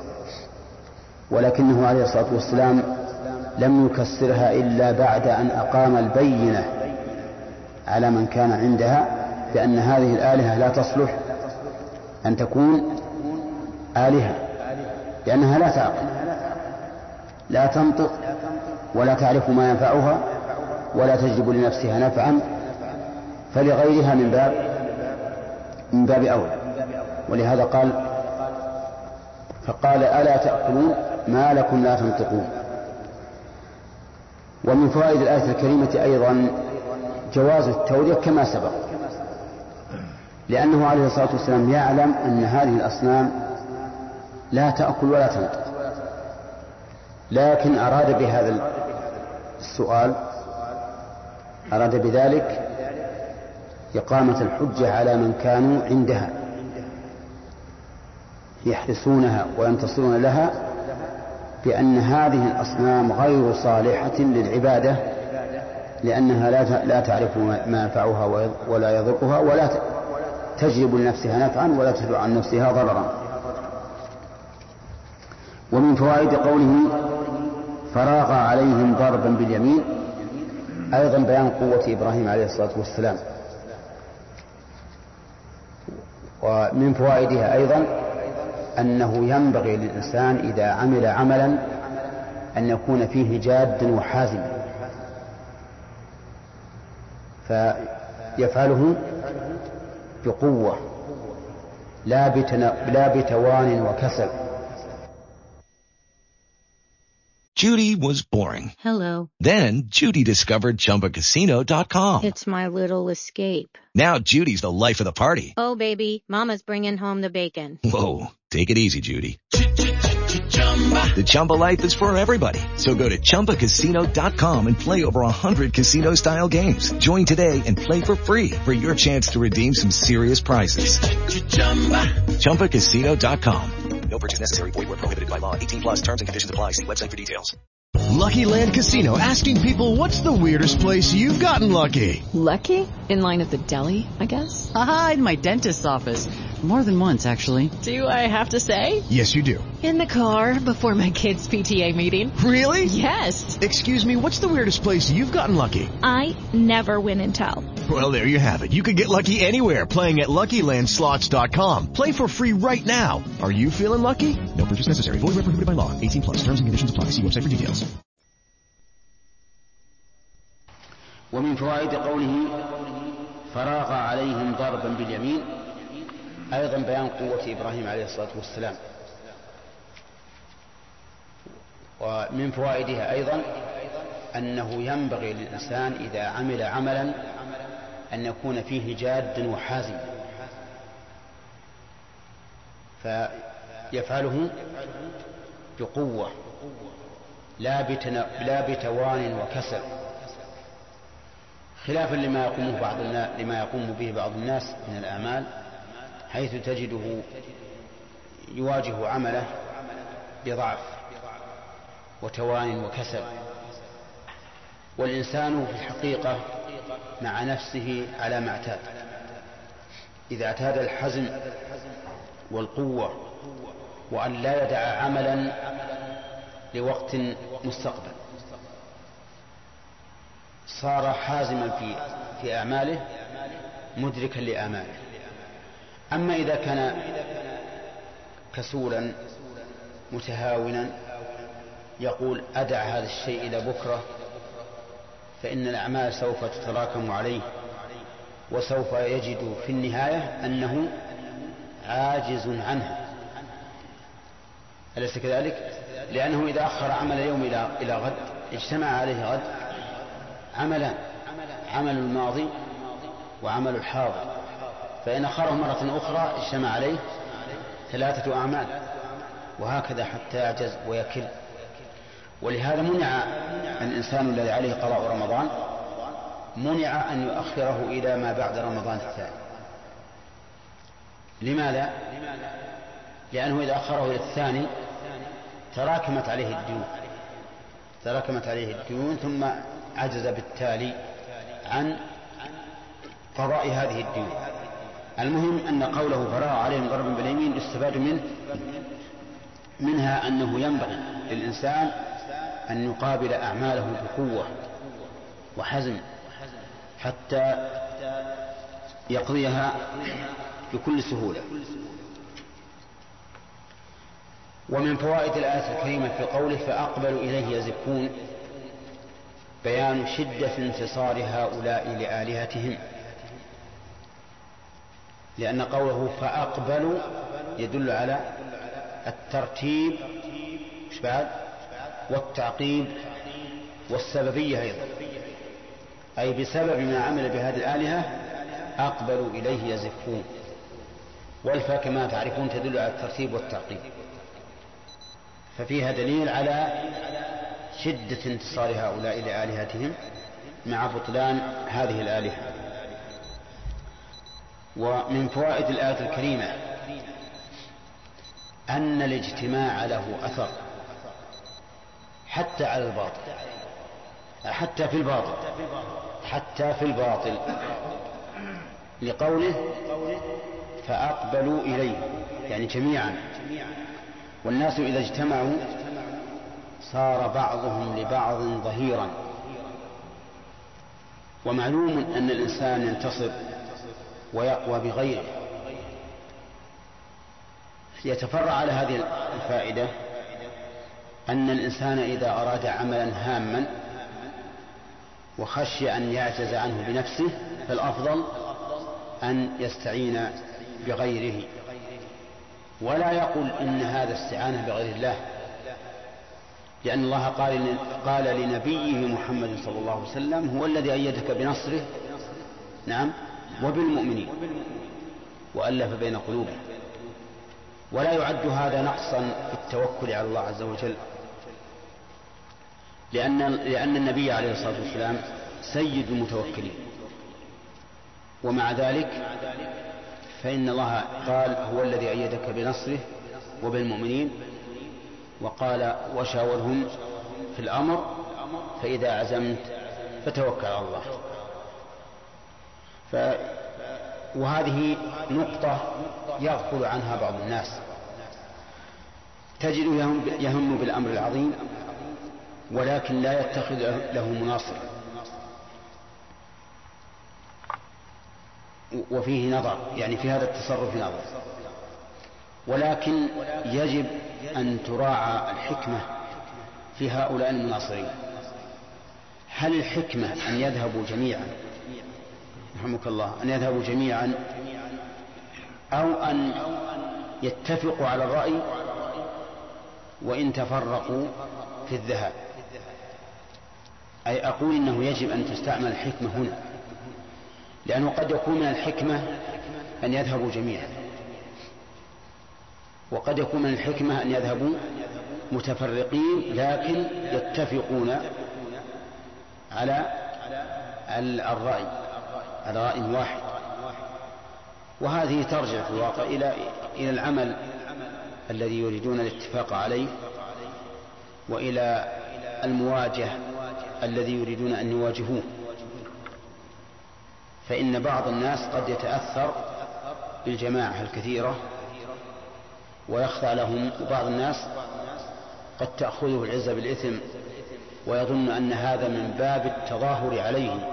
ولكنه عليه الصلاة والسلام لم يكسرها إلا بعد أن أقام البينة على من كان عندها بأن هذه الآلهة لا تصلح أن تكون آلهة، لأنها لا تعقل، لا تنطق ولا تعرف ما ينفعها ولا تجلب لنفسها نفعا، فلغيرها من باب من باب أولى. ولهذا قال فقال ألا تأكلون ما لكم لا تنطقون. ومن فوائد الآية الكريمة أيضا جواز التورية كما سبق، لأنه عليه الصلاة والسلام يعلم أن هذه الأصنام لا تأكل ولا تنطق، لكن أراد بهذا السؤال أراد بذلك إقامة الحجة على من كانوا عندها يحرسونها وينتصرون لها بأن هذه الأصنام غير صالحة للعبادة، لأنها لا تعرف ما ينفعها ولا يضرها ولا تجلب لنفسها نفعا ولا تدفع عن نفسها ضررا. ومن فوائد قوله فراغ عليهم ضربا باليمين أيضا بيان قوة إبراهيم عليه الصلاة والسلام. ومن فوائدها أيضا أنه ينبغي للإنسان إذا عمل عملا أن يكون فيه جاد وحازم، فيفعله بقوة لا بتوان وكسل. Judy was boring. Hello. Then Judy discovered Chumba Casino dot com. It's my little escape. Now Judy's the life of the party. Oh, baby, mama's bringing home the bacon. Whoa, take it easy, Judy. The Chumba life is for everybody. So go to Chumba Casino dot com and play over one hundred casino-style games. Join today and play for free for your chance to redeem some serious prizes. Chumba Casino dot com. No purchase necessary. Void where prohibited by law. eighteen plus terms and conditions apply. See website for details. Lucky Land Casino, asking people, what's the weirdest place you've gotten lucky? Lucky? In line at the deli, I guess? Aha, in my dentist's office. More than once, actually. Do I have to say? Yes, you do. In the car before my kids' P T A meeting. Really? Yes. Excuse me, what's the weirdest place you've gotten lucky? I never win and tell. Well, there you have it. You can get lucky anywhere, playing at Lucky Land Slots dot com. Play for free right now. Are you feeling lucky? No purchase necessary. Void where prohibited by law. eighteen plus. Terms and conditions apply. See website for details. ومن فوائد قوله فراغ عليهم ضربا باليمين أيضا بيان قوة إبراهيم عليه الصلاة والسلام. ومن فوائدها أيضا أنه ينبغي للإنسان إذا عمل عملا أن يكون فيه جاد وحازم، فيفعله بقوة لا بتوان وكسل، خلافا لما يقوم بعض الناس لما يقوم به بعض الناس من الأعمال، حيث تجده يواجه عمله بضعف وتوان وكسل. والإنسان في الحقيقة مع نفسه على ما اعتاد، إذا اعتاد الحزم والقوة وأن لا يدع عملا لوقت مستقبل صار حازما في في أعماله مدركا لآماله. أما إذا كان كسولا متهاونا يقول أدع هذا الشيء إلى بكرة، فإن الأعمال سوف تتراكم عليه وسوف يجد في النهاية أنه عاجز عنها، أليس كذلك؟ لأنه إذا أخر عمل اليوم إلى إلى غد اجتمع عليه غد عملان، عمل الماضي وعمل الحاضر، فإن أخره مرة أخرى اجتمع عليه ثلاثة أعمال، وهكذا حتى يعجز ويكل. ولهذا منع الإنسان الذي عليه قضاء رمضان منع أن يؤخره إلى ما بعد رمضان الثاني. لماذا؟ لأنه إذا أخره إلى الثاني تراكمت عليه الديون تراكمت عليه الديون ثم عجز بالتالي عن قضاء هذه الديون. المهم أن قوله فراغ عليهم ضربا باليمين يستفاد منه منها أنه ينبغي للإنسان أن يقابل أعماله بقوة وحزم حتى يقضيها بكل سهولة. ومن فوائد الآية الكريمة في قوله فأقبلوا إليه يزفون بيان شدة انتصار هؤلاء لآلهتهم، لأن قوله فأقبلوا يدل على الترتيب والتعقيب والسببية أيضا، أي بسبب ما عمل بهذه الآلهة أقبلوا إليه يزفون. والفاء كما تعرفون تدل على الترتيب والتعقيب، ففيها دليل على شدة انتصار هؤلاء لآلهتهم مع بطلان هذه الآلهة. ومن فوائد الآية الكريمة أن الاجتماع له أثر حتى على الباطل، حتى في الباطل حتى في الباطل لقوله فأقبلوا إليه، يعني جميعا. والناس إذا اجتمعوا صار بعضهم لبعض ظهيرا، ومعلوم أن الإنسان ينتصر ويقوى بغيره. يتفرع على هذه الفائدة أن الإنسان إذا أراد عملا هاما وخشي أن يعجز عنه بنفسه فالأفضل أن يستعين بغيره، ولا يقول إن هذا استعانة بغير الله، لأن الله قال, قال لنبيه محمد صلى الله عليه وسلم هو الذي أيدك بنصره نعم وبالمؤمنين وألف بين قلوبهم. ولا يعد هذا نقصا في التوكل على الله عز وجل، لأن, لأن النبي عليه الصلاة والسلام سيد المتوكلين، ومع ذلك فإن الله قال هو الذي أيدك بنصره وبالمؤمنين، وقال وشاورهم في الأمر فإذا عزمت فتوكل على الله. وهذه نقطة يغفل عنها بعض الناس، تجد يهم بالأمر العظيم ولكن لا يتخذ له مناصر، وفيه نظر، يعني في هذا التصرف نظر. ولكن يجب أن تراعى الحكمة في هؤلاء المناصرين. هل الحكمة أن يذهبوا جميعا رحمك الله أن يذهبوا جميعا أو أن يتفقوا على الرأي وإن تفرقوا في الذهاب؟ أي أقول إنه يجب أن تستعمل الحكمة هنا، لأنه قد يكون من الحكمة أن يذهبوا جميعا، وقد يكون من الحكمة أن يذهبوا متفرقين لكن يتفقون على الرأي على رأي واحد. وهذه ترجع في الواقع إلى إلى العمل الذي يريدون الاتفاق عليه، وإلى المواجهة الذي يريدون أن يواجهوه. فإن بعض الناس قد يتأثر بالجماعة الكثيرة ويخضع لهم، وبعض الناس قد تأخذه العزة بالإثم ويظن أن هذا من باب التظاهر عليه،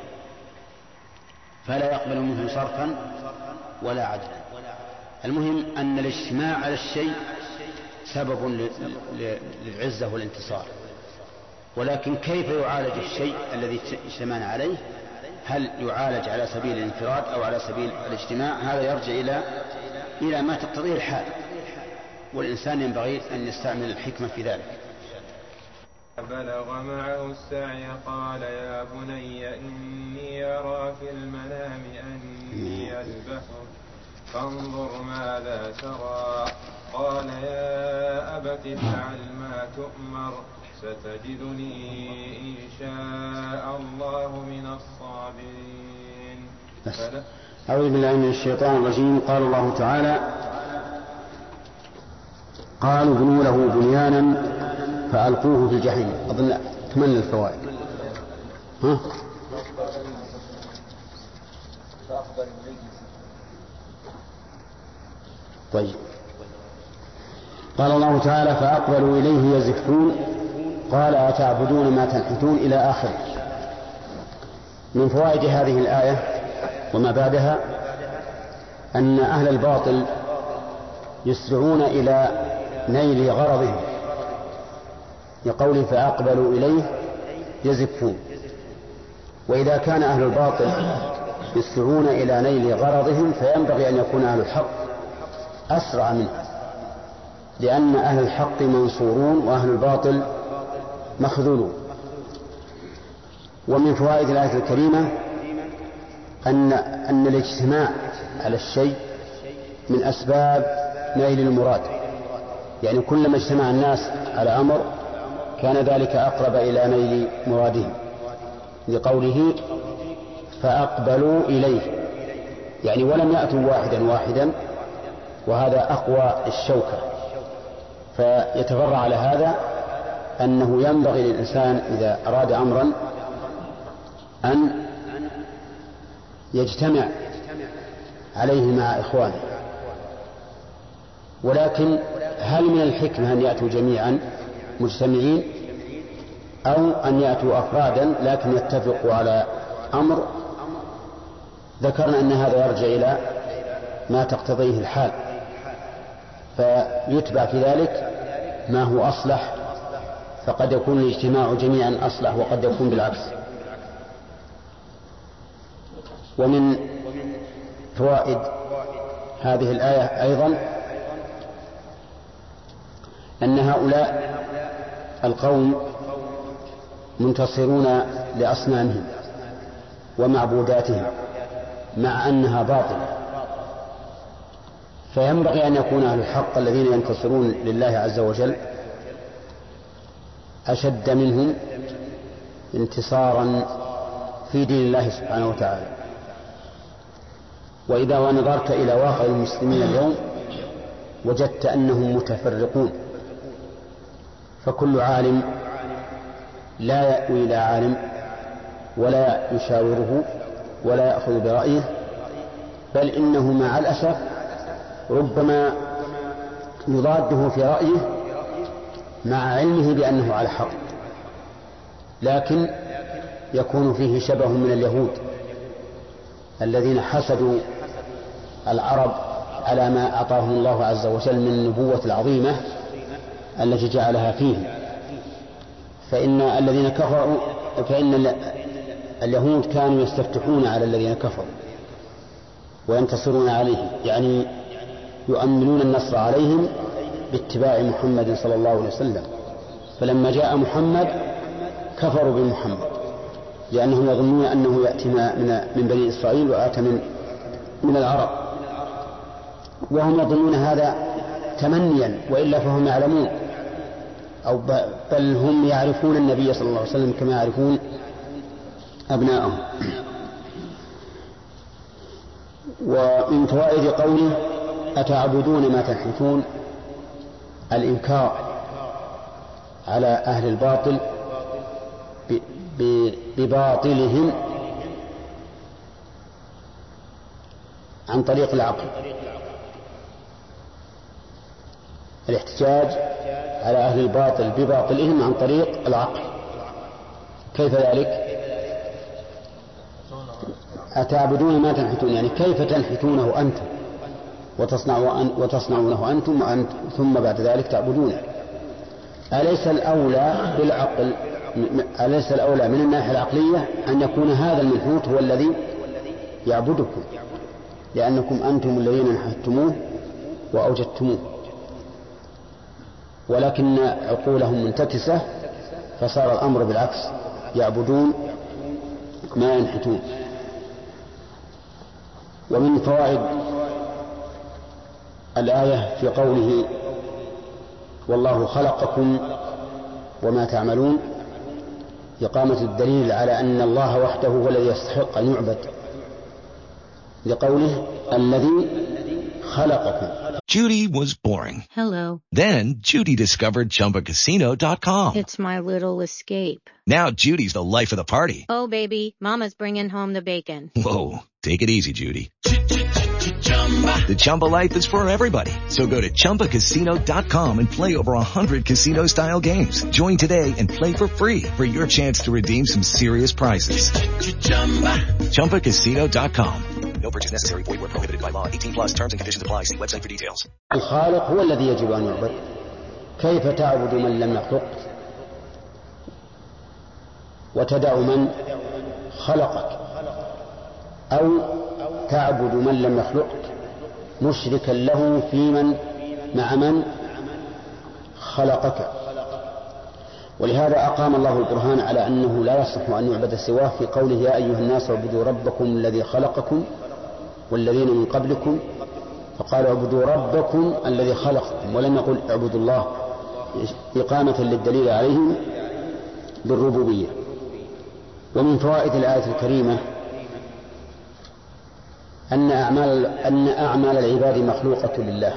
فلا يقبل منه صرفا ولا عدلا. المهم أن الاجتماع على الشيء سبب للعزة والانتصار، ولكن كيف يعالج الشيء الذي اجتمعنا عليه؟ هل يعالج على سبيل الانفراد أو على سبيل الاجتماع؟ هذا يرجع إلى إلى ما تقتضيه الحال، والإنسان ينبغي أن يستعمل الحكمة في ذلك. بلغ معه السعي قال يا بني إني أرى في المنام أني أذبحك فانظر ماذا ترى. قال يا أبت افعل ما تؤمر ستجدني إن شاء الله من الصابرين. أعوذ بالله من الشيطان الرجيم. قال الله تعالى قالوا ابنوا له بنيانا فألقوه في الجحيم. أظن تمنى الفوائد. ها؟ طيب. قال الله تعالى فأقبلوا إليه يزفون قال أتعبدون ما تنحتون إلى آخره. من فوائد هذه الآية وما بعدها أن أهل الباطل يسرعون إلى نيل غرضهم، يقول فأقبلوا إليه يزفون. وإذا كان أهل الباطل يسرعون إلى نيل غرضهم فينبغي أن يكون أهل الحق أسرع منه، لأن أهل الحق منصورون وأهل الباطل مخذولون. ومن فوائد الآية الكريمة أن أن الاجتماع على الشيء من أسباب نيل المراد، يعني كلما اجتمع الناس على أمر كان ذلك أقرب إلى نيل مرادهم، لقوله فأقبلوا إليه، يعني ولم يأتوا واحدا واحدا، وهذا أقوى الشوكة. فيتفرع على هذا أنه ينبغي للإنسان إذا أراد أمرا أن يجتمع عليه مع إخوانه. ولكن هل من الحكمة أن يأتوا جميعا مجتمعين أو أن يأتوا أفرادا لكن يتفقوا على أمر؟ ذكرنا أن هذا يرجع إلى ما تقتضيه الحال، فيتبع في ذلك ما هو أصلح، فقد يكون الاجتماع جميعا أصلح وقد يكون بالعكس. ومن فوائد هذه الآية أيضا أن هؤلاء القوم منتصرون لأصنامهم ومعبوداتهم مع أنها باطلة، فينبغي أن يكون أهل الحق الذين ينتصرون لله عز وجل أشد منهم انتصارا في دين الله سبحانه وتعالى. وإذا نظرت إلى واقع المسلمين اليوم وجدت أنهم متفرقون، فكل عالم لا يأوي إلى عالم ولا يشاوره ولا يأخذ برأيه، بل إنه مع الأسف ربما يضاده في رأيه مع علمه بأنه على حق، لكن يكون فيه شبه من اليهود الذين حسدوا العرب على ما أعطاهم الله عز وجل من النبوة العظيمة التي جعلها فيهم. فإن الذين كفروا فإن اليهود كانوا يستفتحون على الذين كفروا وينتصرون عليهم، يعني يؤمنون النصر عليهم باتباع محمد صلى الله عليه وسلم. فلما جاء محمد كفروا بمحمد لأنهم يظنون أنه يأتي من بني إسرائيل وآتى من من العرب، وهم يظنون هذا تمنيا، وإلا فهم يعلمون أو بل هم يعرفون النبي صلى الله عليه وسلم كما يعرفون أبناءهم. ومن فوائد قوله أتعبدون ما تنحتون الإنكار على أهل الباطل بباطلهم عن طريق العقل، الاحتجاج على أهل الباطل بباطلهم عن طريق العقل. كيف ذلك؟ أتعبدون ما تنحتون، يعني كيف تنحتونه أنتم وتصنعونه أنتم وأنتم ثم بعد ذلك تعبدونه. أليس الأولى بالعقل أليس الأولى من الناحية العقلية أن يكون هذا المنحوت هو الذي يعبدكم، لأنكم أنتم الذين نحتموه وأوجدتموه، ولكن عقولهم منتكسة فصار الأمر بالعكس، يعبدون ما ينحتون. ومن فوائد الآية في قوله والله خلقكم وما تعملون إقامة الدليل على أن الله وحده هو الذي يستحق أن يعبد، لقوله الذي خلقكم. Judy was boring. Hello. Then Judy discovered Chumba Casino dot com. It's my little escape. Now Judy's the life of the party. Oh, baby, mama's bringing home the bacon. Whoa, take it easy, Judy. The Chumba life is for everybody. So go to Chumba Casino dot com and play over one hundred casino-style games. Join today and play for free for your chance to redeem some serious prizes. Chumba Casino dot com. No purchase necessary. Void where prohibited by law. eighteen plus terms and conditions apply. See website for details. الخالق هو الذي يجب أن يعبد. كيف تعبد من لم يخلق وتدع من خلقك، أو تعبد من لم يخلقك مشركا له في من مع من خلقك. ولهذا أقام الله البرهان على أنه لا يصح أن يعبد سواه في قوله يا أيها الناس اعبدوا ربكم الذي خلقكم والذين من قبلكم، فقال اعبدوا ربكم الذي خلقكم، ولم يقل اعبدوا الله، إقامة للدليل عليهم بالربوبية. ومن فوائد الآية الكريمة أن أعمال, أن أعمال العباد مخلوقة لله،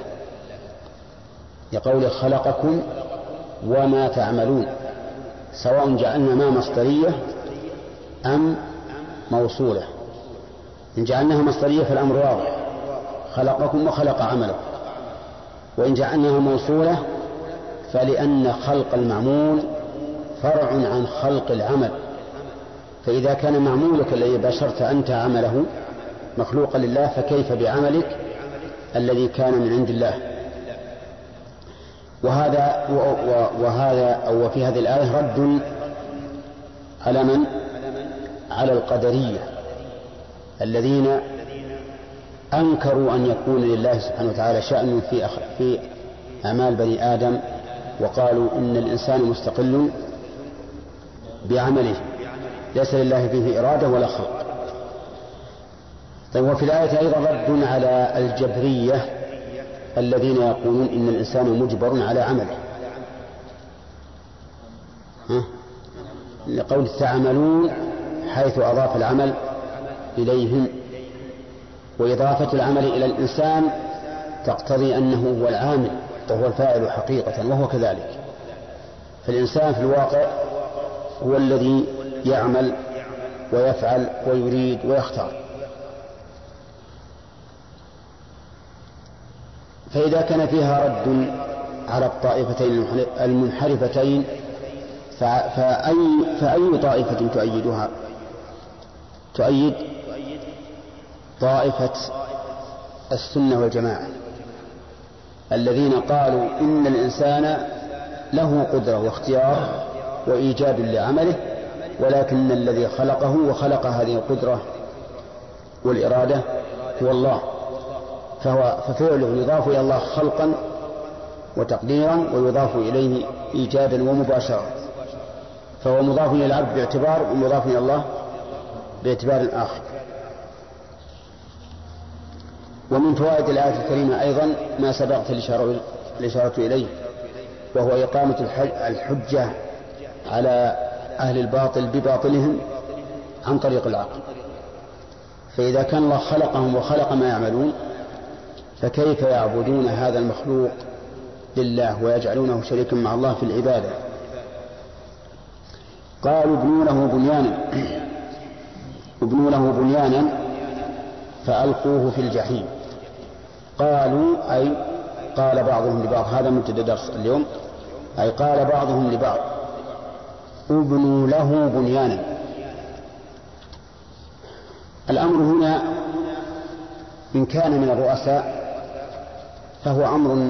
يقول خلقكم وما تعملون، سواء جعلنا ما مصدرية أم موصولة. إن جعلناها مصدرية فالأمر واضح، خلقكم وخلق عملكم، وإن جعلناها موصولة فلأن خلق المعمول فرع عن خلق العمل، فإذا كان معمولك الذي باشرت أنت عمله مخلوقا لله فكيف بعملك الذي كان من عند الله. وهذا وهذا أو في هذه الآية رد على من؟ على القدرية الذين أنكروا أن يكون لله سبحانه وتعالى شأن في في أعمال بني آدم، وقالوا إن الإنسان مستقل بعمله ليس لله فيه إرادة ولا خلق. طيب، وفي الآية أيضا رد على الجبرية الذين يقولون إن الإنسان مجبر على عمله، ها؟ لقول تعملون حيث أضاف العمل إليهم، وإضافة العمل إلى الإنسان تقتضي أنه هو العامل وهو الفاعل حقيقة، وهو كذلك. فالإنسان في الواقع هو الذي يعمل ويفعل ويريد ويختار. فإذا كان فيها رد على الطائفتين المنحرفتين فأي, فأي طائفة تؤيدها؟ تؤيد طائفة السنة والجماعة الذين قالوا إن الإنسان له قدرة واختيار وإيجاد لعمله، ولكن الذي خلقه وخلق هذه القدرة والإرادة هو الله، فهو ففعله يضاف إلى الله خلقا وتقديرا ويضاف إليه إيجادا ومباشرة، فهو مضاف إلى العبد باعتبار ومضاف إلى الله باعتبار آخر. ومن فوائد الآية الكريمة أيضا ما سبقت الإشارة إليه، وهو إقامة الحجة على أهل الباطل بباطلهم عن طريق العقل. فإذا كان الله خلقهم وخلق ما يعملون، فكيف يعبدون هذا المخلوق لله ويجعلونه شريكا مع الله في العبادة؟ قالوا ابنوا له بنيانا ابنوا له بنيانا فألقوه في الجحيم. قالوا أي قال بعضهم لبعض، هذا مبتدأ درس اليوم، أي قال بعضهم لبعض ابنوا له بنيانا. الأمر هنا إن كان من الرؤساء فهو أمر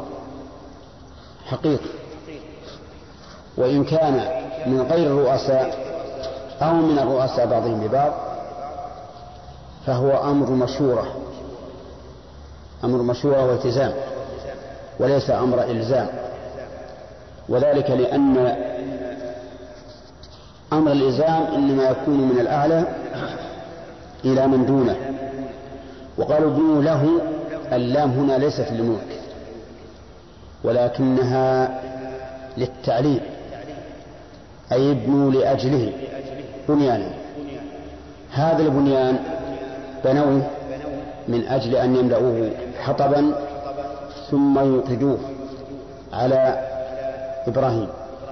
حقيقي، وإن كان من غير الرؤساء أو من الرؤساء بعضهم لبعض فهو أمر مشورة، أمر مشورة والتزام وليس أمر إلزام، وذلك لأن أمر الإلزام إنما يكون من الأعلى إلى من دونه. وقالوا ابنوا له، اللام هنا ليست للملك ولكنها للتعليم، أي ابنوا لأجله بنيانا. هذا البنيان بنوه من أجل أن يملؤوه حطبا ثم يوقدوه على إبراهيم،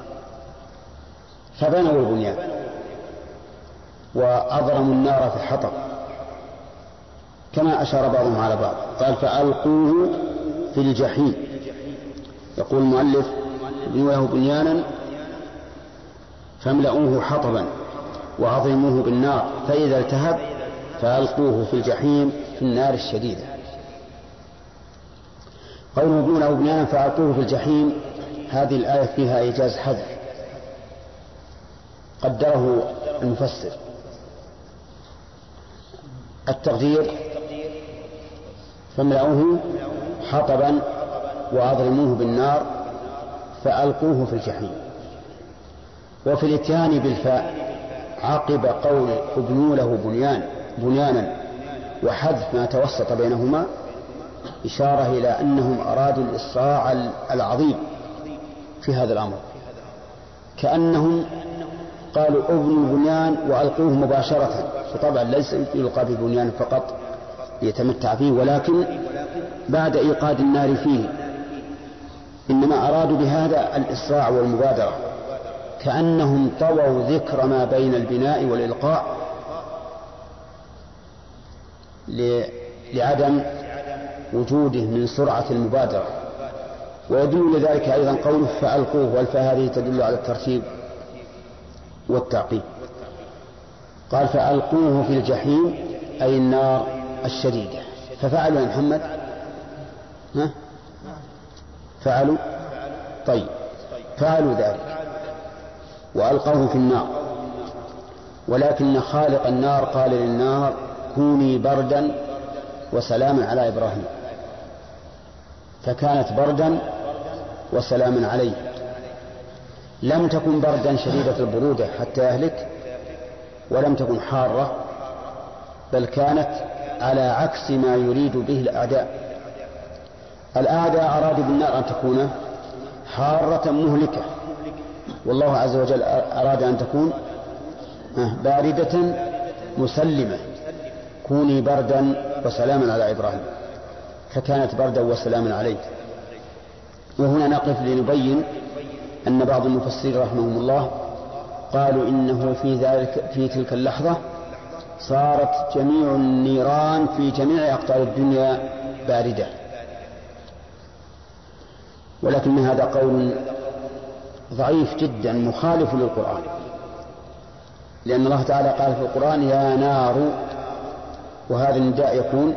فبنوا البنيان وأضرموا النار في الحطب كما أشار بعضهم على بعض. قال فألقوه في الجحيم. يقول المؤلف ابنوا له بنيانا فاملؤوه حطبا وأضرموه بالنار فإذا التهب فألقوه في الجحيم في النار الشديدة. قوله ابنوا له بنيانا فألقوه في الجحيم، هذه الآية فيها إيجاز حذف قدره المفسر. التقدير فاملؤوه حطبا وأضرموه بالنار فألقوه في الجحيم. وفي الاتيان بالفاء عقب قول ابنوا له بنيان بنيانا وحذف ما توسط بينهما إشارة إلى أنهم أرادوا الإسراع العظيم في هذا الأمر، كأنهم قالوا ابنوا بنيان وألقوه مباشرة، فطبعا ليس يلقى ببنيان فقط ليتمتع فيه، ولكن بعد إيقاد النار فيه، إنما أرادوا بهذا الإسراع والمبادرة، كأنهم طووا ذكر ما بين البناء والإلقاء لعدم وجوده من سرعة المبادرة. ويدل لذلك أيضا قوله فألقوه، والفاء هذه تدل على الترتيب والتعقيب. قال فألقوه في الجحيم أي النار الشديدة. ففعلوا يا محمد؟ ها؟ فعلوا؟ طيب فعلوا ذلك وألقوه في النار، ولكن خالق النار قال للنار كوني بردا وسلاما على إبراهيم، فكانت بردا وسلاما عليه. لم تكن بردا شديدة البرودة حتى يهلك، ولم تكن حارة، بل كانت على عكس ما يريد به الأعداء. الأعداء أرادوا بالنار أن تكون حارة مهلكة، والله عز وجل أراد أن تكون باردة مسلمة، كوني بردا وسلاما على إبراهيم، فكانت بردا وسلاما عليه. وهنا نقف لنبين أن بعض المفسرين رحمهم الله قالوا إنه في ذلك في تلك اللحظة صارت جميع النيران في جميع أقطار الدنيا باردة، ولكن هذا قول ضعيف جدا مخالف للقرآن، لأن الله تعالى قال في القرآن يا نار، وهذا النداء يكون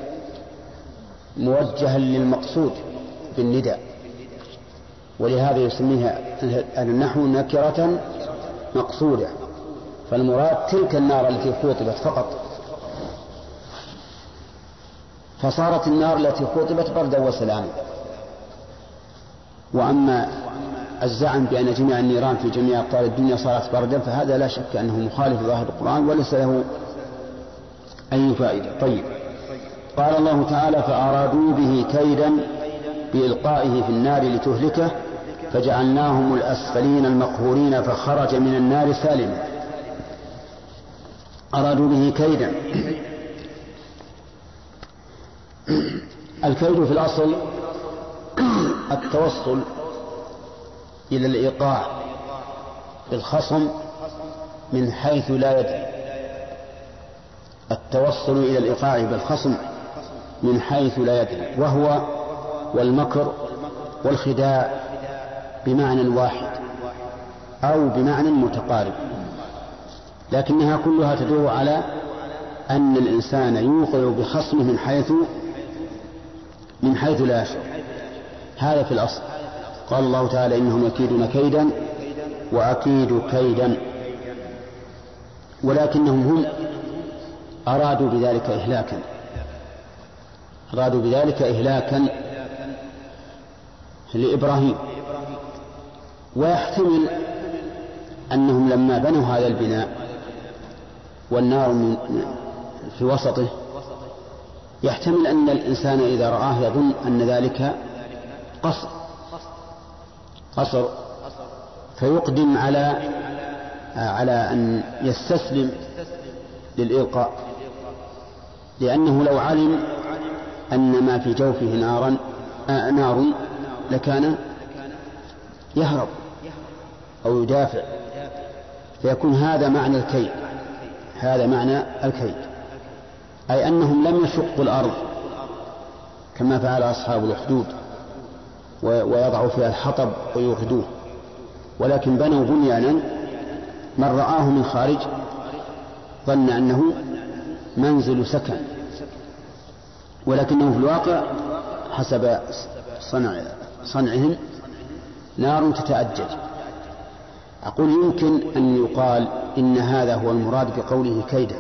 موجها للمقصود بالنداء، ولهذا يسميها أهل النحو نكرة مقصودة، فالمراد تلك النار التي خطبت فقط، فصارت النار التي خطبت بردا وسلاما. وأما الزعم بأن جميع النيران في جميع أقطار الدنيا صارت بردا فهذا لا شك أنه مخالف لظاهر القرآن وليس له أي فائدة. طيب، قال الله تعالى فأرادوا به كيدا بإلقائه في النار لتهلكه فجعلناهم الأسفلين المقهورين فخرج من النار سالما. أرادوا به كيدا. الكيد في الأصل التوصل إلى الإيقاع بالخصم من حيث لا يدري، التوصل إلى الإيقاع بالخصم من حيث لا يدري، وهو والمكر والخداع بمعنى واحد أو بمعنى متقارب، لكنها كلها تدور على أن الإنسان يوقع بخصمه من حيث من حيث لا يشعر. هذا في الأصل. قال الله تعالى إنهم يكيدون كيدا وأكيد كيدا، ولكنهم هم أرادوا بذلك إهلاكا أرادوا بذلك إهلاكا لإبراهيم. ويحتمل أنهم لما بنوا هذا البناء والنار في وسطه يحتمل أن الإنسان إذا رآه يظن أن ذلك قصر قصر فيقدم على على أن يستسلم للإلقاء، لأنه لو علم أن ما في جوفه نارا آه نار لكان يهرب أو يدافع، فيكون هذا معنى الكيد هذا معنى الكيد أي أنهم لم يشقوا الأرض كما فعل أصحاب الأخدود ويضعوا فيها الحطب ويوقدوه، ولكن بنوا بنيانا من رآه من خارج ظن أنه منزل سكن، ولكنه في الواقع حسب صنع صنعهم نار تتأجج. أقول يمكن أن يقال إن هذا هو المراد بقوله كيدا،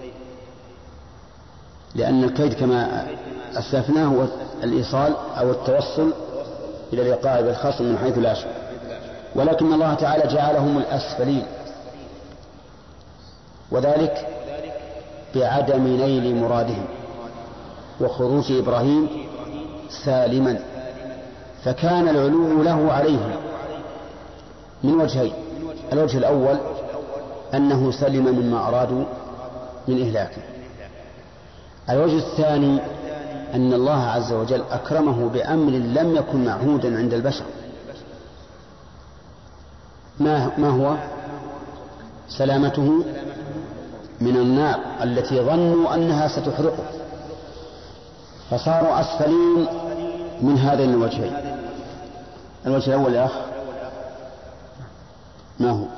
لأن الكيد كما أسلفناه هو الإيصال أو التوصل إلى الإيقاع بالخصم من حيث لا يشعر، ولكن الله تعالى جعلهم الأسفلين، وذلك بعدم نيل مرادهم وخروج إبراهيم سالما، فكان العلو له عليهم من وجهين: الوجه الأول أنه سلم مما أرادوا من إهلاكه، الوجه الثاني أن الله عز وجل أكرمه بأمر لم يكن معهودا عند البشر. ما, ما هو؟ سلامته من النار التي ظنوا أنها ستحرقه، فصاروا أسفلين من هذين الوجهين. الوجه الأول يا أخ ما هو؟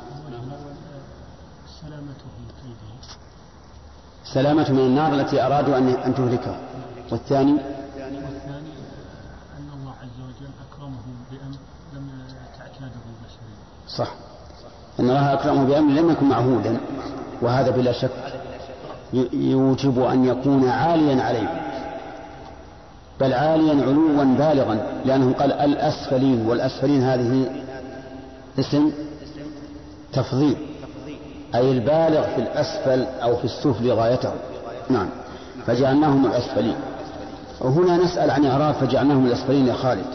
سلامة من النار التي أرادوا أن تهلكها، والثاني والثاني أن الله عز وجل أكرمهم بأمر لم تعتاده البشرية. صح، أن الله أكرمه بأمر لم يكن معهودا، وهذا بلا شك يوجب أن يكون عاليا عليه، بل عاليا علوا بالغا، لأنه قال الأسفلين، والأسفلين هذه اسم تفضيل، أي البالغ في الأسفل أو في السفل غايته. نعم، فجعلناهم الأسفلين. وهنا نسأل عن إعراب فجعلناهم الأسفلين يا خالد.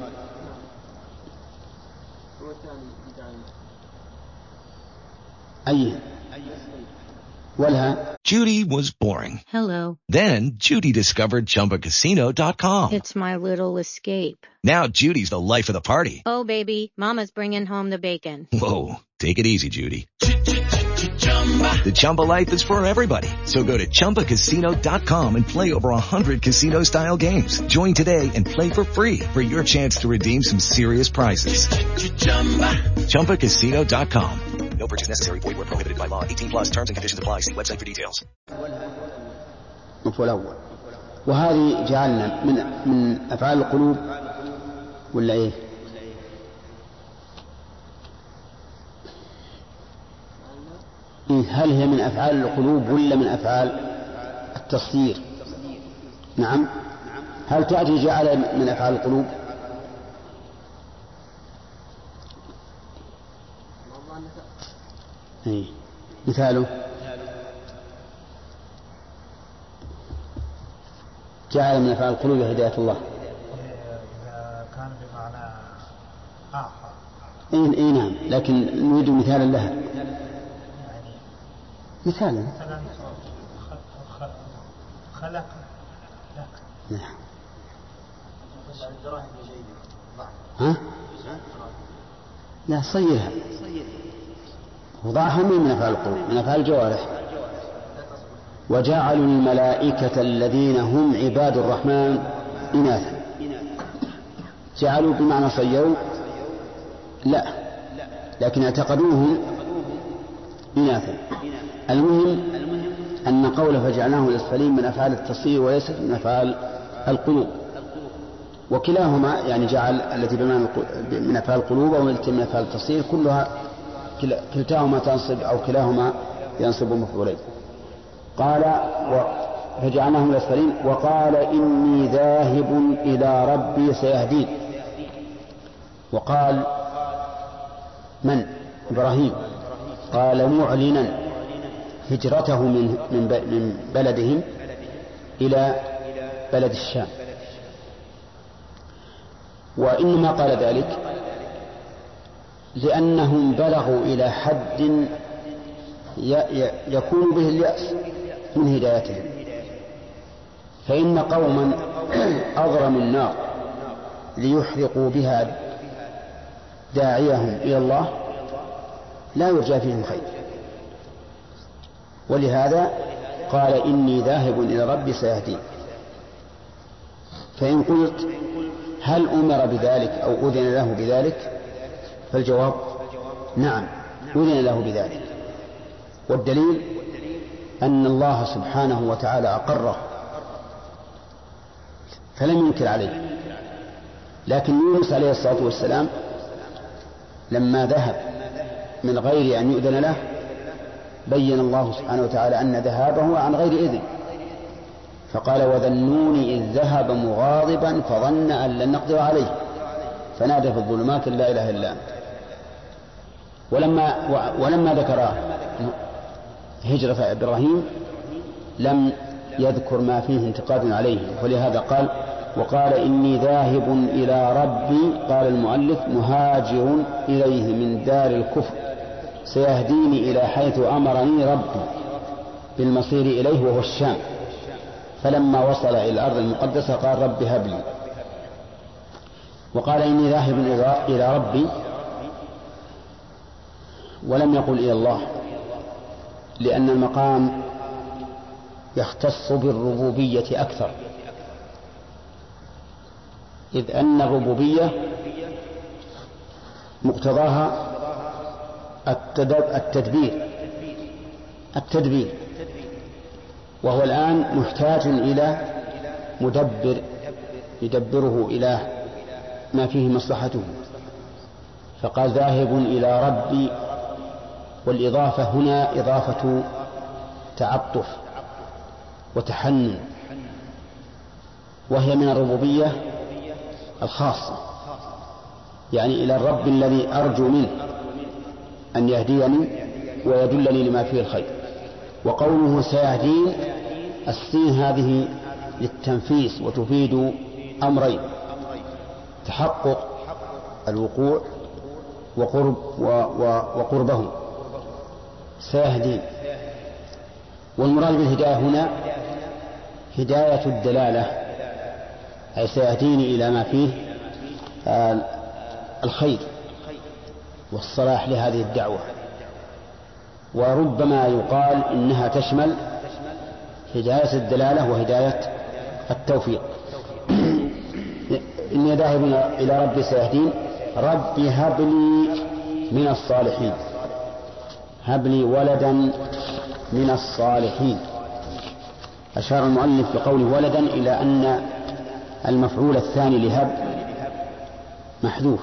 أي ولها. Judy was boring. Hello. Then Judy discovered Chumba Casino dot com. It's my little escape. Now Judy's the life of the party. Oh, baby, mama's bringing home the bacon. Whoa, take it easy, Judy. The Chumba life is for everybody. So go to Chumba Casino dot com and play over one hundred casino-style games. Join today and play for free for your chance to redeem some serious prizes. Chumba Casino dot com. No purchase necessary. Void where prohibited by law. eighteen plus terms and conditions apply. See website for details. الأول وهذه جعلنا من من أفعال القلوب ولا إيه؟ هل هي من أفعال القلوب ولا من أفعال التصدير؟ نعم. هل تأتي جعل من أفعال القلوب؟ إيه. مثاله جعل من أفعال القلوب هداية الله. إذا كان بمعنى آخر. إيه إيه نعم، لكن نريد مثالا لها. مثالا. مثلا خلق. نعم. ها؟ لا صيرها. وضعها من أفعال القلوب، من أفعال الجوارح. وجعلوا الملائكة الذين هم عباد الرحمن إناثا. جعلوا بمعنى صيروا؟ لا، لكن اعتقدوهم إناثا. المهم أن قول فجعلناه الأسفلين من أفعال التصير وليست من أفعال القلوب، وكلاهما يعني جعل التي بمعنى من أفعال القلوب أو التي من أفعال التصير كلها كلتاهما تنصب أو كلاهما ينصب مفعولين. قال فجعلناهم الأسفلين وقال إني ذاهب إلى ربي سيهدين. وقال من؟ إبراهيم. قال معلنا هجرته من من بلدهم إلى بلد الشام. وإنما قال ذلك لأنهم بلغوا إلى حد يكون به اليأس من هدايتهم. فإن قوما أضرموا النار ليحرقوا بها داعيهم إلى الله لا يرجى فيهم خير، ولهذا قال إني ذاهب إلى ربي سيهدين. فإن قلت هل أمر بذلك أو أذن له بذلك؟ فالجواب نعم، أذن له بذلك. والدليل أن الله سبحانه وتعالى أقره فلم ينكر عليه. لكن يونس عليه الصلاة والسلام لما ذهب من غير أن يؤذن له بين الله سبحانه وتعالى أن ذهابه عن غير إذن، فقال وذنون إذ ذهب مغاضبا فظن أن لن نقدر عليه فنادى في الظلمات لا إله إلا أنت. ولما, ولما ذكر هجرة إبراهيم لم يذكر ما فيه انتقاد عليه، ولهذا قال وقال إني ذاهب إلى ربي. قال المؤلف مهاجر إليه من دار الكفر سيهديني إلى حيث أمرني ربي بالمصير إليه وهو الشام. فلما وصل إلى الأرض المقدسة قال رب هب لي. وقال إني ذاهب إلى ربي ولم يقل إلى الله، لأن المقام يختص بالربوبية أكثر، إذ أن الربوبية مقتضاها التدبير التدبير وهو الآن محتاج إلى مدبر يدبره إلى ما فيه مصلحته، فقال ذاهب إلى ربي. والإضافة هنا إضافة تعطف وتحنن، وهي من الربوبية الخاصة، يعني إلى الرب الذي أرجو منه أن يهديني ويدلني لما فيه الخير. وقوله سيهدين السين هذه للتنفيس وتفيد أمرين: تحقق الوقوع وقرب وقربه سيهدين. والمراد بالهداية هنا هداية الدلالة، أي سيهديني إلى ما فيه الخير والصلاح لهذه الدعوة. وربما يقال إنها تشمل هداية الدلالة وهداية التوفيق. إني ذاهب إلى ربي سيهدين، ربي هب لي من الصالحين، هب لي ولدا من الصالحين. أشار المؤلف بقوله ولدا إلى أن المفعول الثاني لهب محذوف،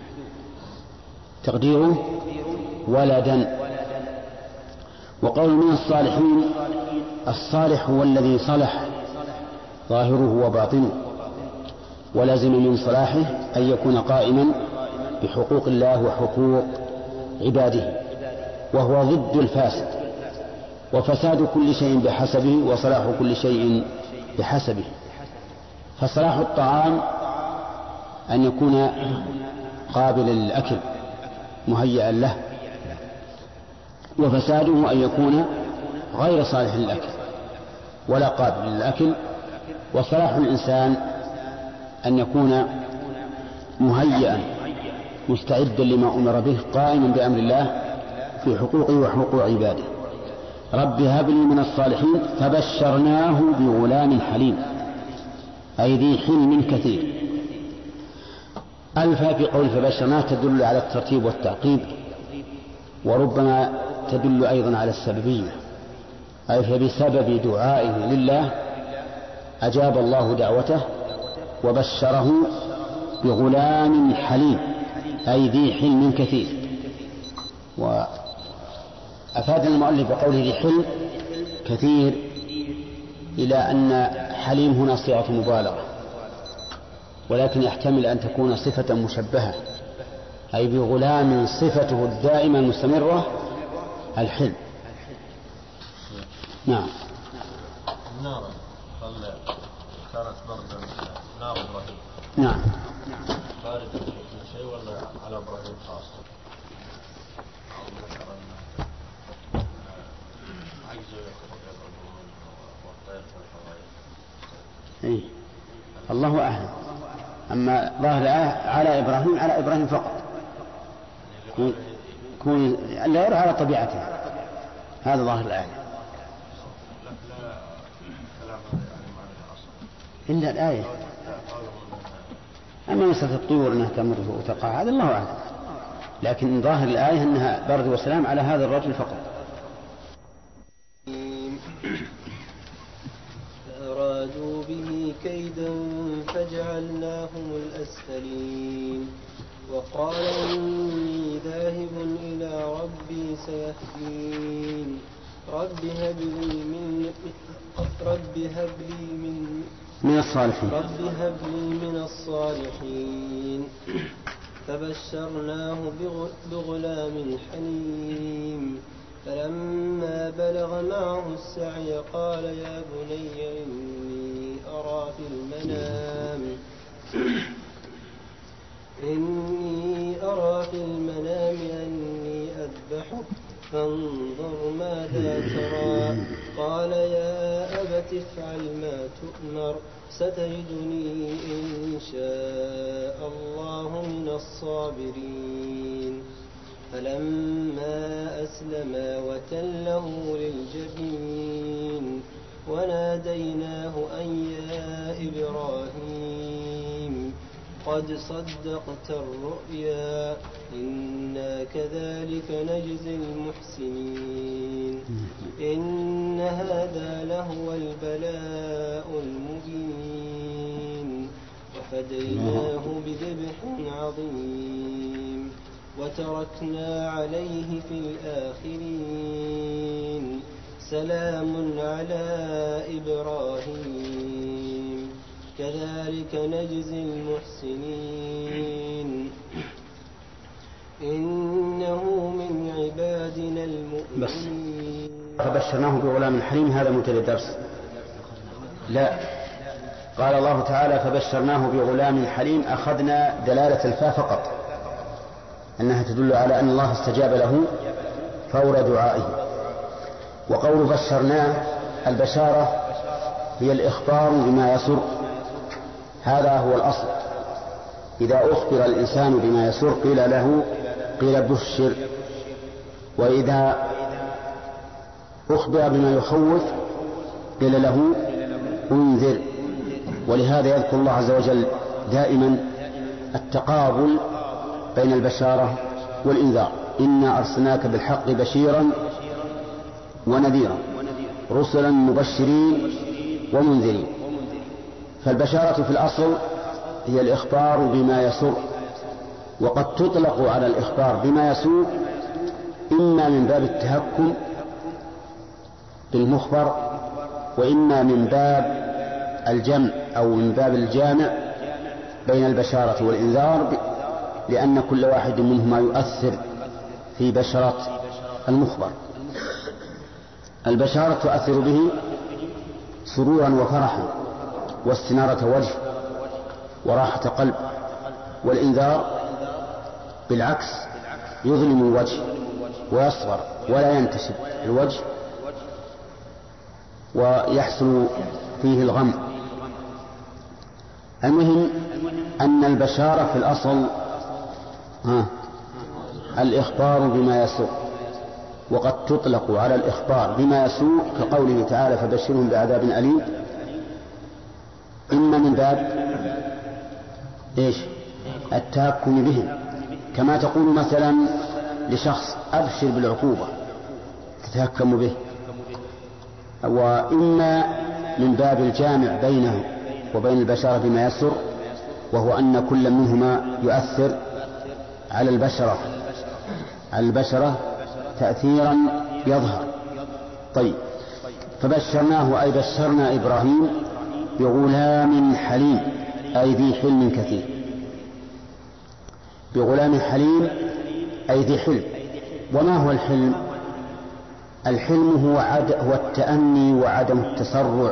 تقديره ولدا. وقول من الصالحين، الصالح هو الذي صلح ظاهره وباطنه، ولازم من صلاحه أن يكون قائما بحقوق الله وحقوق عباده، وهو ضد الفاسد، وفساد كل شيء بحسبه وصلاح كل شيء بحسبه. فصلاح الطعام أن يكون قابلا للأكل مهيئا له، وفساده أن يكون غير صالح للأكل ولا قابل للأكل. وصلاح الإنسان أن يكون مهيئا مستعدا لما أمر به، قائما بأمر الله في حقوقه وحقوق عباده. رب هب لي من الصالحين فبشرناه بغلام حليم، أي ذي حلم كثير. ألفا في قول فبشرناه تدل على الترتيب والتعقيب، وربما تدل أيضا على السببية، أي فبسبب دعائه لله أجاب الله دعوته وبشره بغلام حليم، أي ذي حلم كثير. وأفاد المؤلف بقوله ذي حلم كثير إلى أن حليم هنا صيغة مبالغة، ولكن يحتمل أن تكون صفة مشبهة، أي بغلام صفته الدائمة المستمرة الحلم. نعم. النار كانت بردا نار إبراهيم. نعم. باردة في كل شيء ولا على إبراهيم خاصة؟ إيه. الله أعلم. أما ظاهر الآية على إبراهيم، على إبراهيم فقط، كون لا يرى على طبيعته، هذا ظاهر الآية. إلا الآية. أما مسألة الطيور أنها تمر وتقع هذا الله أعلم، لكن ظاهر الآية أنها برد وسلام على هذا الرجل فقط. فأرادوا به كيدا فجعلناهم الأسفلين. وقال إني ذاهب إلى ربي سيهدين. رب هب لي من رب هب لي من من الصالحين رب هب لي من الصالحين. فبشرناه بغلام حليم. فلما بلغ معه السعي قال يا بني إني أرى في المنام إني أرى في المنام أني أذبحك فانظر ماذا ترى. قال يا أبت افعل ما تؤمر ستجدني إن شاء الله من الصابرين. فلما أسلما وتله للجبين وناديناه أن يا إبراهيم قد صدقت الرؤيا إنا كذلك نجزي المحسنين. إن هذا لهو البلاء المبين. وفديناه بذبح عظيم وتركنا عليه في الآخرين. سلام على إبراهيم كذلك نجزي المحسنين. إنه من عبادنا المؤمنين. فبشرناه بغلام حليم، هذا منتهى الدرس. لا، قال الله تعالى فبشرناه بغلام حليم، أخذنا دلالة الفاء فقط أنها تدل على أن الله استجاب له فور دعائه. وقول بشرناه، البشارة هي الإخبار بما يسر، هذا هو الأصل. إذا أخبر الإنسان بما يسر قيل له قيل بشر، وإذا أخبر بما يخوف قيل له أنذر. ولهذا يذكر الله عز وجل دائما التقابل بين البشارة والإنذار. إنا أرسلناك بالحق بشيرا ونذيرا رسلا مبشرين ومنذرين. فالبشارة في الأصل هي الإخبار بما يسر، وقد تطلق على الإخبار بما يسوء إما من باب التهكم بالمخبر، وإما من باب الجمع أو من باب الجامع بين البشارة والإنذار، لأن كل واحد منهما يؤثر في بشرة المخبر. البشارة تؤثر به سرورا وفرحا واستنارة وجه وراحة قلب، والإنذار بالعكس يظلم الوجه ويصغر ولا ينتشب الوجه ويحصل فيه الغم. المهم أن البشارة في الأصل ها الإخبار بما يسوء، وقد تطلق على الإخبار بما يسوء كقوله تعالى فبشرهم بعذاب أليم، إما من باب إيش التهكم بهم، كما تقول مثلا لشخص أبشر بالعقوبة تتهكم به، وإما من باب الجامع بينه وبين البشرة بما يسر، وهو أن كل منهما يؤثر على البشرة على البشرة تأثيرا يظهر. طيب، فبشرناه أي بشرنا إبراهيم بغلام حليم أي ذي حلم كثير، بغلام حليم أي ذي حلم. وما هو الحلم؟ الحلم هو, عد هو التأني وعدم التسرع،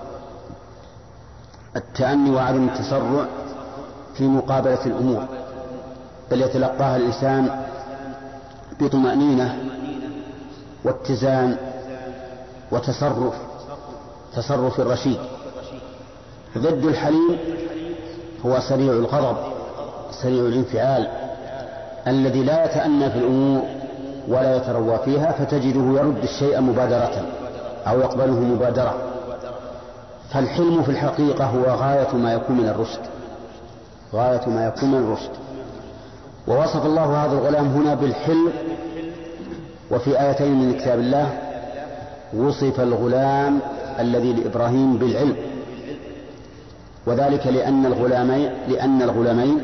التأني وعدم التسرع في مقابلة الأمور، بل يتلقاها الإنسان بطمأنينة واتزان وتصرف تصرف الرشيد. ضد الحليم هو سريع الغضب سريع الانفعال الذي لا يتأنى في الأمور ولا يتروى فيها، فتجده يرد الشيء مبادرة أو يقبله مبادرة. فالحلم في الحقيقة هو غاية ما يكون من الرشد، غاية ما يكون من الرشد. ووصف الله هذا الغلام هنا بالحلم، وفي آيتين من كتاب الله وصف الغلام الذي لإبراهيم بالعلم، وذلك لأن الغلامين لأن الغلامين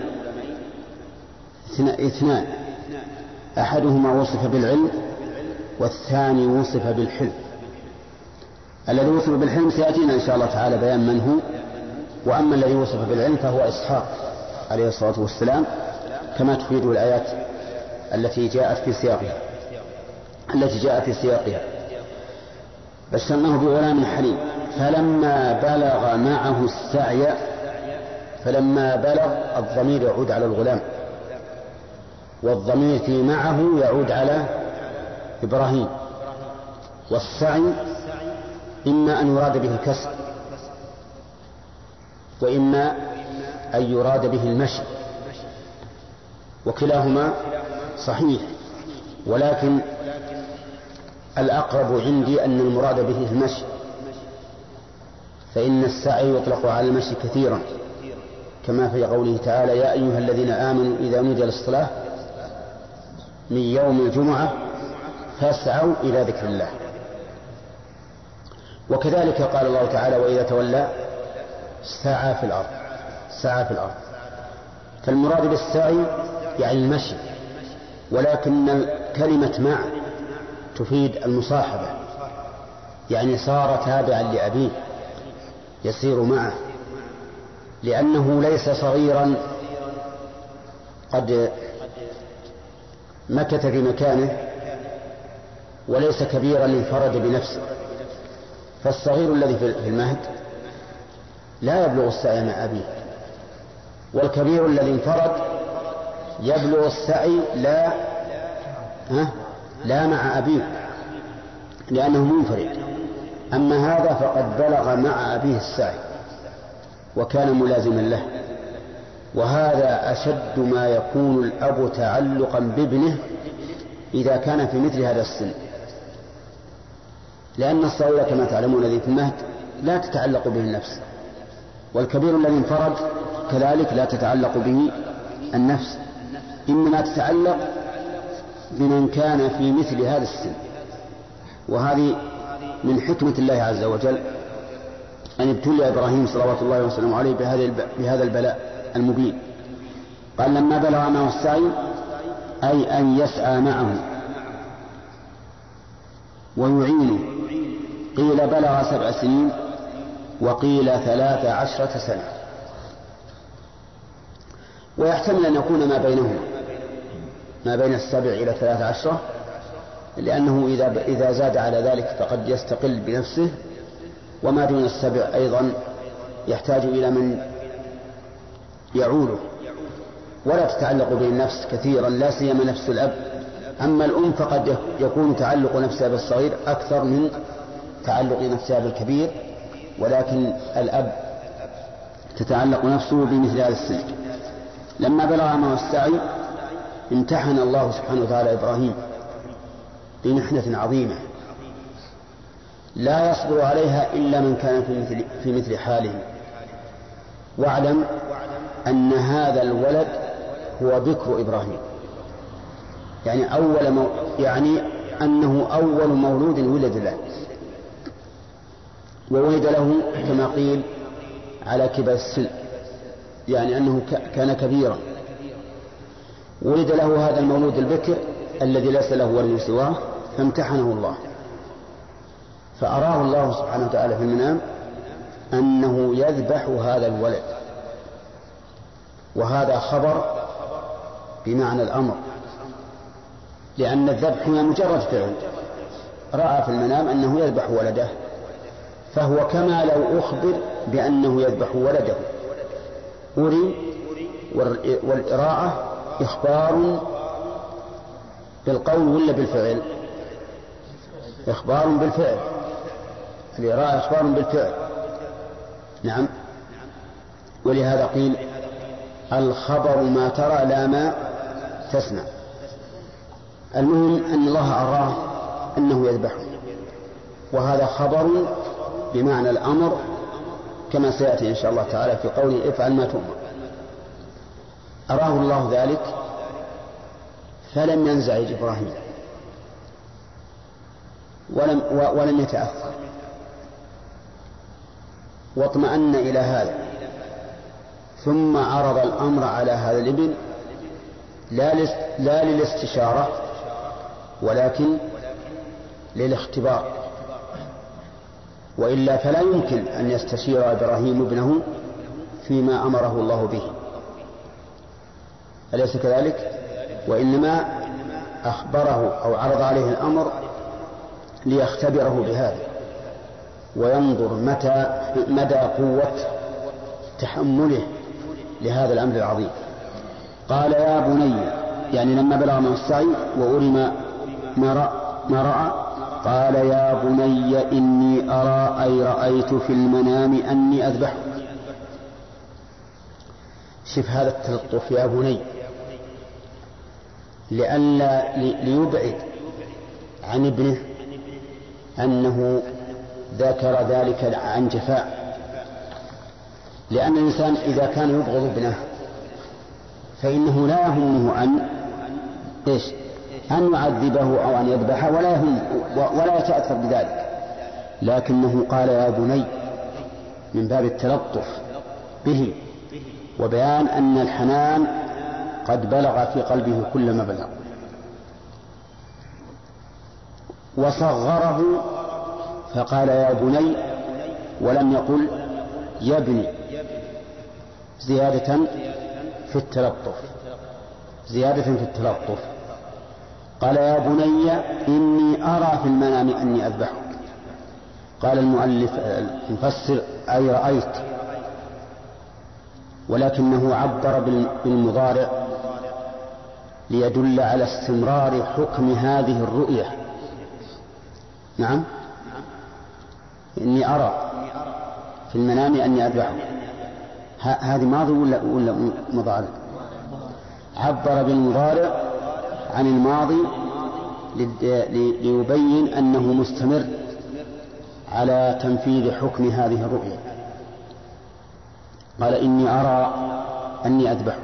اثنان، أحدهما وصف بالعلم والثاني وصف بالحلم. الذي وصف بالحلم سيأتينا إن شاء الله تعالى بيان من هو، وأما الذي وصف بالعلم فهو إسحاق عليه الصلاة والسلام، كما تفيد الآيات التي جاءت في سياقها التي جاءت في سياقها. بشرناه بغلام حليم فلما بلغ معه السعي. فلما بلغ الضمير يعود على الغلام، والضمير في معه يعود على إبراهيم. والسعي إما أن يراد به الكسب، وإما أن يراد به المشي، وكلاهما صحيح، ولكن الأقرب عندي أن المراد به المشي، فإن السعي يطلق على المشي كثيرا، كما في قوله تعالى يا أيها الذين آمنوا إذا نودي للصلاة من يوم الجمعة فاسعوا إلى ذكر الله. وكذلك قال الله تعالى وإذا تولى سعى في الأرض سعى في الأرض فالمراد بالسعي يعني المشي، ولكن كلمة مع تفيد المصاحبة، يعني صار تابعا لأبيه يسير معه، لأنه ليس صغيرا قد مكث في مكانه، وليس كبيرا انفرد بنفسه. فالصغير الذي في المهد لا يبلغ السعي مع أبيه، والكبير الذي انفرد يبلغ السعي لا ها لا مع أبيه لأنه منفرد. أما هذا فقد بلغ مع أبيه السعي وكان ملازما له، وهذا أشد ما يكون الأب تعلقا بابنه إذا كان في مثل هذا السن، لأن الصغير كما تعلمون الذي في المهد لا تتعلق به النفس، والكبير الذي انفرد كذلك لا تتعلق به النفس، إنما تتعلق بمن كان في مثل هذا السن. وهذه من حكمة الله عز وجل أن ابتلي إبراهيم صلوات الله وسلامه عليه بهذا البلاء المبين. قال لما بلغ معه السعي أي أن يسعى معه ويعينه. قيل بلغ سبع سنين وقيل ثلاث عشرة سنة، ويحتمل أن يكون ما بينهما ما بين السبع إلى ثلاث عشرة، لأنه إذا, إذا زاد على ذلك فقد يستقل بنفسه، وما دون السبع أيضا يحتاج إلى من يعوله ولا تتعلق به النفس كثيرا، لا سيما نفس الأب. أما الأم فقد يكون تعلق نفسها بالصغير أكثر من تعلق نفسها بالكبير، ولكن الأب تتعلق نفسه بمثل هذا السن. لما بلغ معه السعي امتحن الله سبحانه وتعالى إبراهيم بمحنة عظيمة لا يصبر عليها إلا من كان في مثل, في مثل حاله. واعلم أن هذا الولد هو بكر إبراهيم، يعني أول مو... يعني أنه أول مولود ولد له، وولد له كما قيل على كبر السن، يعني أنه ك... كان كبيرا. ولد له هذا المولود البكر الذي ليس له ولد سواه، فامتحنه الله، فأراه الله سبحانه وتعالى في المنام أنه يذبح هذا الولد، وهذا خبر بمعنى الأمر، لأن الذبح هي مجرد فعل. رأى في المنام أنه يذبح ولده، فهو كما لو أخبر بأنه يذبح ولده. أري والإراءة إخبار بالقول ولا بالفعل؟ إخبار بالفعل، الإراءة إخبار بالفعل. نعم، ولهذا قيل الخبر ما ترى لا ما تسمع. المهم أن الله أراه أنه يذبحه، وهذا خبر بمعنى الأمر كما سيأتي إن شاء الله تعالى في قوله افعل ما تؤمر. أراه الله ذلك فلم ينزعج إبراهيم ولم, ولم يتأثر، واطمأن إلى هذا، ثم عرض الأمر على هذا الابن لا للاستشارة ولكن للاختبار، وإلا فلا يمكن أن يستشير إبراهيم ابنه فيما أمره الله به، أليس كذلك؟ وإنما أخبره أو عرض عليه الأمر ليختبره بهذا وينظر متى مدى قوة تحمله لهذا الأمر العظيم. قال يا بني، يعني لما بلغ من السعي وأري ما رأى، قال يا بني إني أرى أي رأيت في المنام أني أذبحك. شف هذا التلطف يا بني، لئلا ليبعد عن ابنه أنه ذكر ذلك عن جفاء، لأن الإنسان إذا كان يبغض ابنه فإنه لا يهمه أن إيش أن يعذبه أو أن يذبحه، ولا يهم ولا يتأثر بذلك، لكنه قال يا بني من باب التلطف به وبيان أن الحنان قد بلغ في قلبه كل ما بلغ. وصغره فقال يا بني ولم يقل يا ابني، زيادة في التلطف زيادة في التلطف قال يا بني إني أرى في المنام أني أذبحك. قال المؤلف المفسر أي رأيت، ولكنه عبر بالمضارع ليدل على استمرار حكم هذه الرؤية. نعم، إني أرى في المنام أني أذبحك، هذه ماضي ولا, ولا مضارع؟ عبر بالمضارع عن الماضي ليبين أنه مستمر على تنفيذ حكم هذه الرؤيا. قال إني أرى أني أذبحك،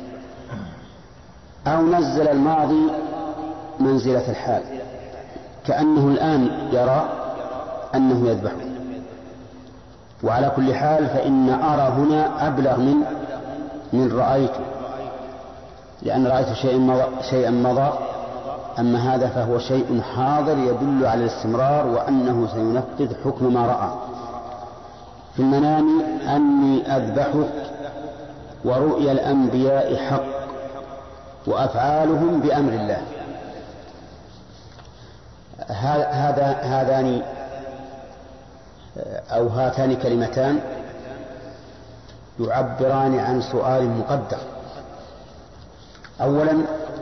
أو نزل الماضي منزلة الحال كأنه الآن يرى أنه يذبحك. وعلى كل حال فإن أرى هنا أبلغ من من رأيت، لأن رأيت شيئا مضى, شيئا مضى أما هذا فهو شيء حاضر يدل على الاستمرار وأنه سينفذ حكم ما رأى. في المنام أني أذبحك، ورؤيا الأنبياء حق، وأفعالهم بأمر الله. هذا هذان أو هاتان كلمتان يعبران عن سؤال مقدر. أولا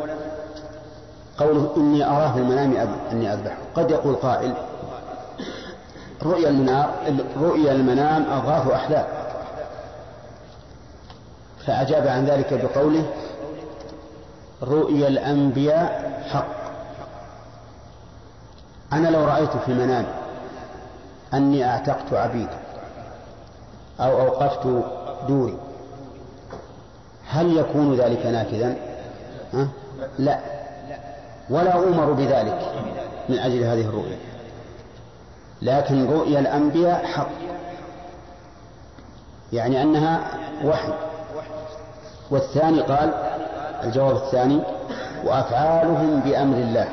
قوله إني أراه في المنام أني أذبحه. قد يقول قائل رؤيا المنام, رؤيا المنام أضغاث أحلام، فأجاب عن ذلك بقوله رؤيا الأنبياء حق. أنا لو رأيت في المنام أني أعتقت عبيدا أو أوقفت دوري، هل يكون ذلك نافذا؟ ها؟ لا، ولا أمر بذلك من أجل هذه الرؤيا. لكن رؤيا الأنبياء حق، يعني أنها وحي. والثاني قال الجواب الثاني وأفعالهم بأمر الله،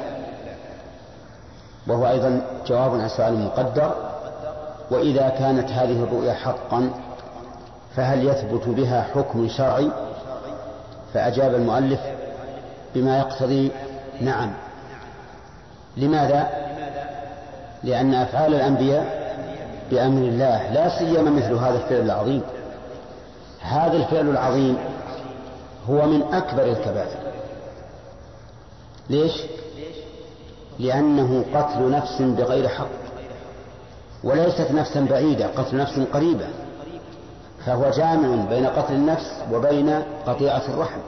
وهو أيضا جواب عن سؤال مقدر. وإذا كانت هذه الرؤيا حقا فهل يثبت بها حكم شرعي؟ فأجاب المؤلف بما يقتضي نعم. لماذا؟ لأن أفعال الأنبياء بأمر الله، لا سيما مثل هذا الفعل العظيم. هذا الفعل العظيم هو من أكبر الكبائر. ليش؟ لأنه قتل نفس بغير حق، وليست نفسا بعيدة، قتل نفس قريبة، فهو جامع بين قتل النفس وبين قطيعة الرحم.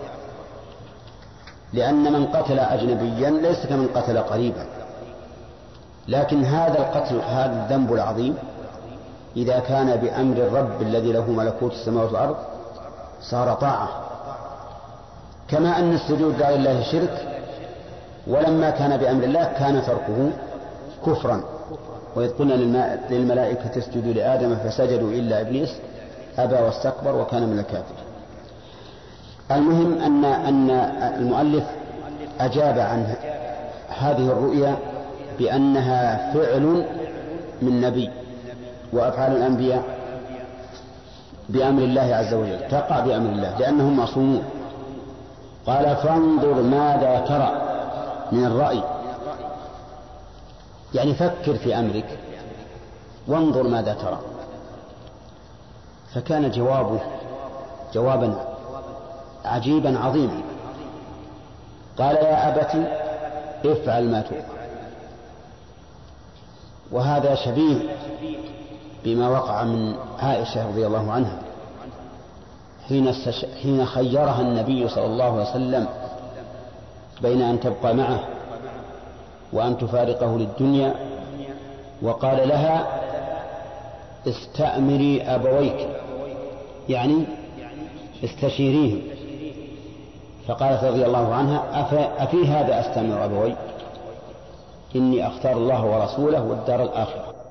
لأن من قتل أجنبيا ليس كمن قتل قريبا. لكن هذا القتل، هذا الذنب العظيم، إذا كان بأمر الرب الذي له ملكوت السماوات والأرض صار طاعة. كما أن السجود لغير الله شرك، ولما كان بأمر الله كان تركه كفرا. وإذ قلنا للملائكة اسجدوا لآدم فسجدوا إلا إبليس أبى واستكبر وكان من الكافرين. المهم أن أن المؤلف أجاب عن هذه الرؤيا بأنها فعل من نبي، وأفعال الأنبياء بأمر الله عز وجل، تقع بأمر الله لأنهم معصومون. قال فانظر ماذا ترى من الرأي، يعني فكر في أمرك وانظر ماذا ترى. فكان جوابه جوابا عجيبا عظيما. قال يا أبت افعل ما تؤمر. وهذا شبيه بما وقع من عائشة رضي الله عنها حين, استش... حين خيرها النبي صلى الله عليه وسلم بين أن تبقى معه وأن تفارقه للدنيا، وقال لها استأمري أبويك، يعني استشيريهم. فقالت رضي الله عنها أفي هذا أستأمر أبوي؟ إني أختار الله ورسوله والدار الآخرة.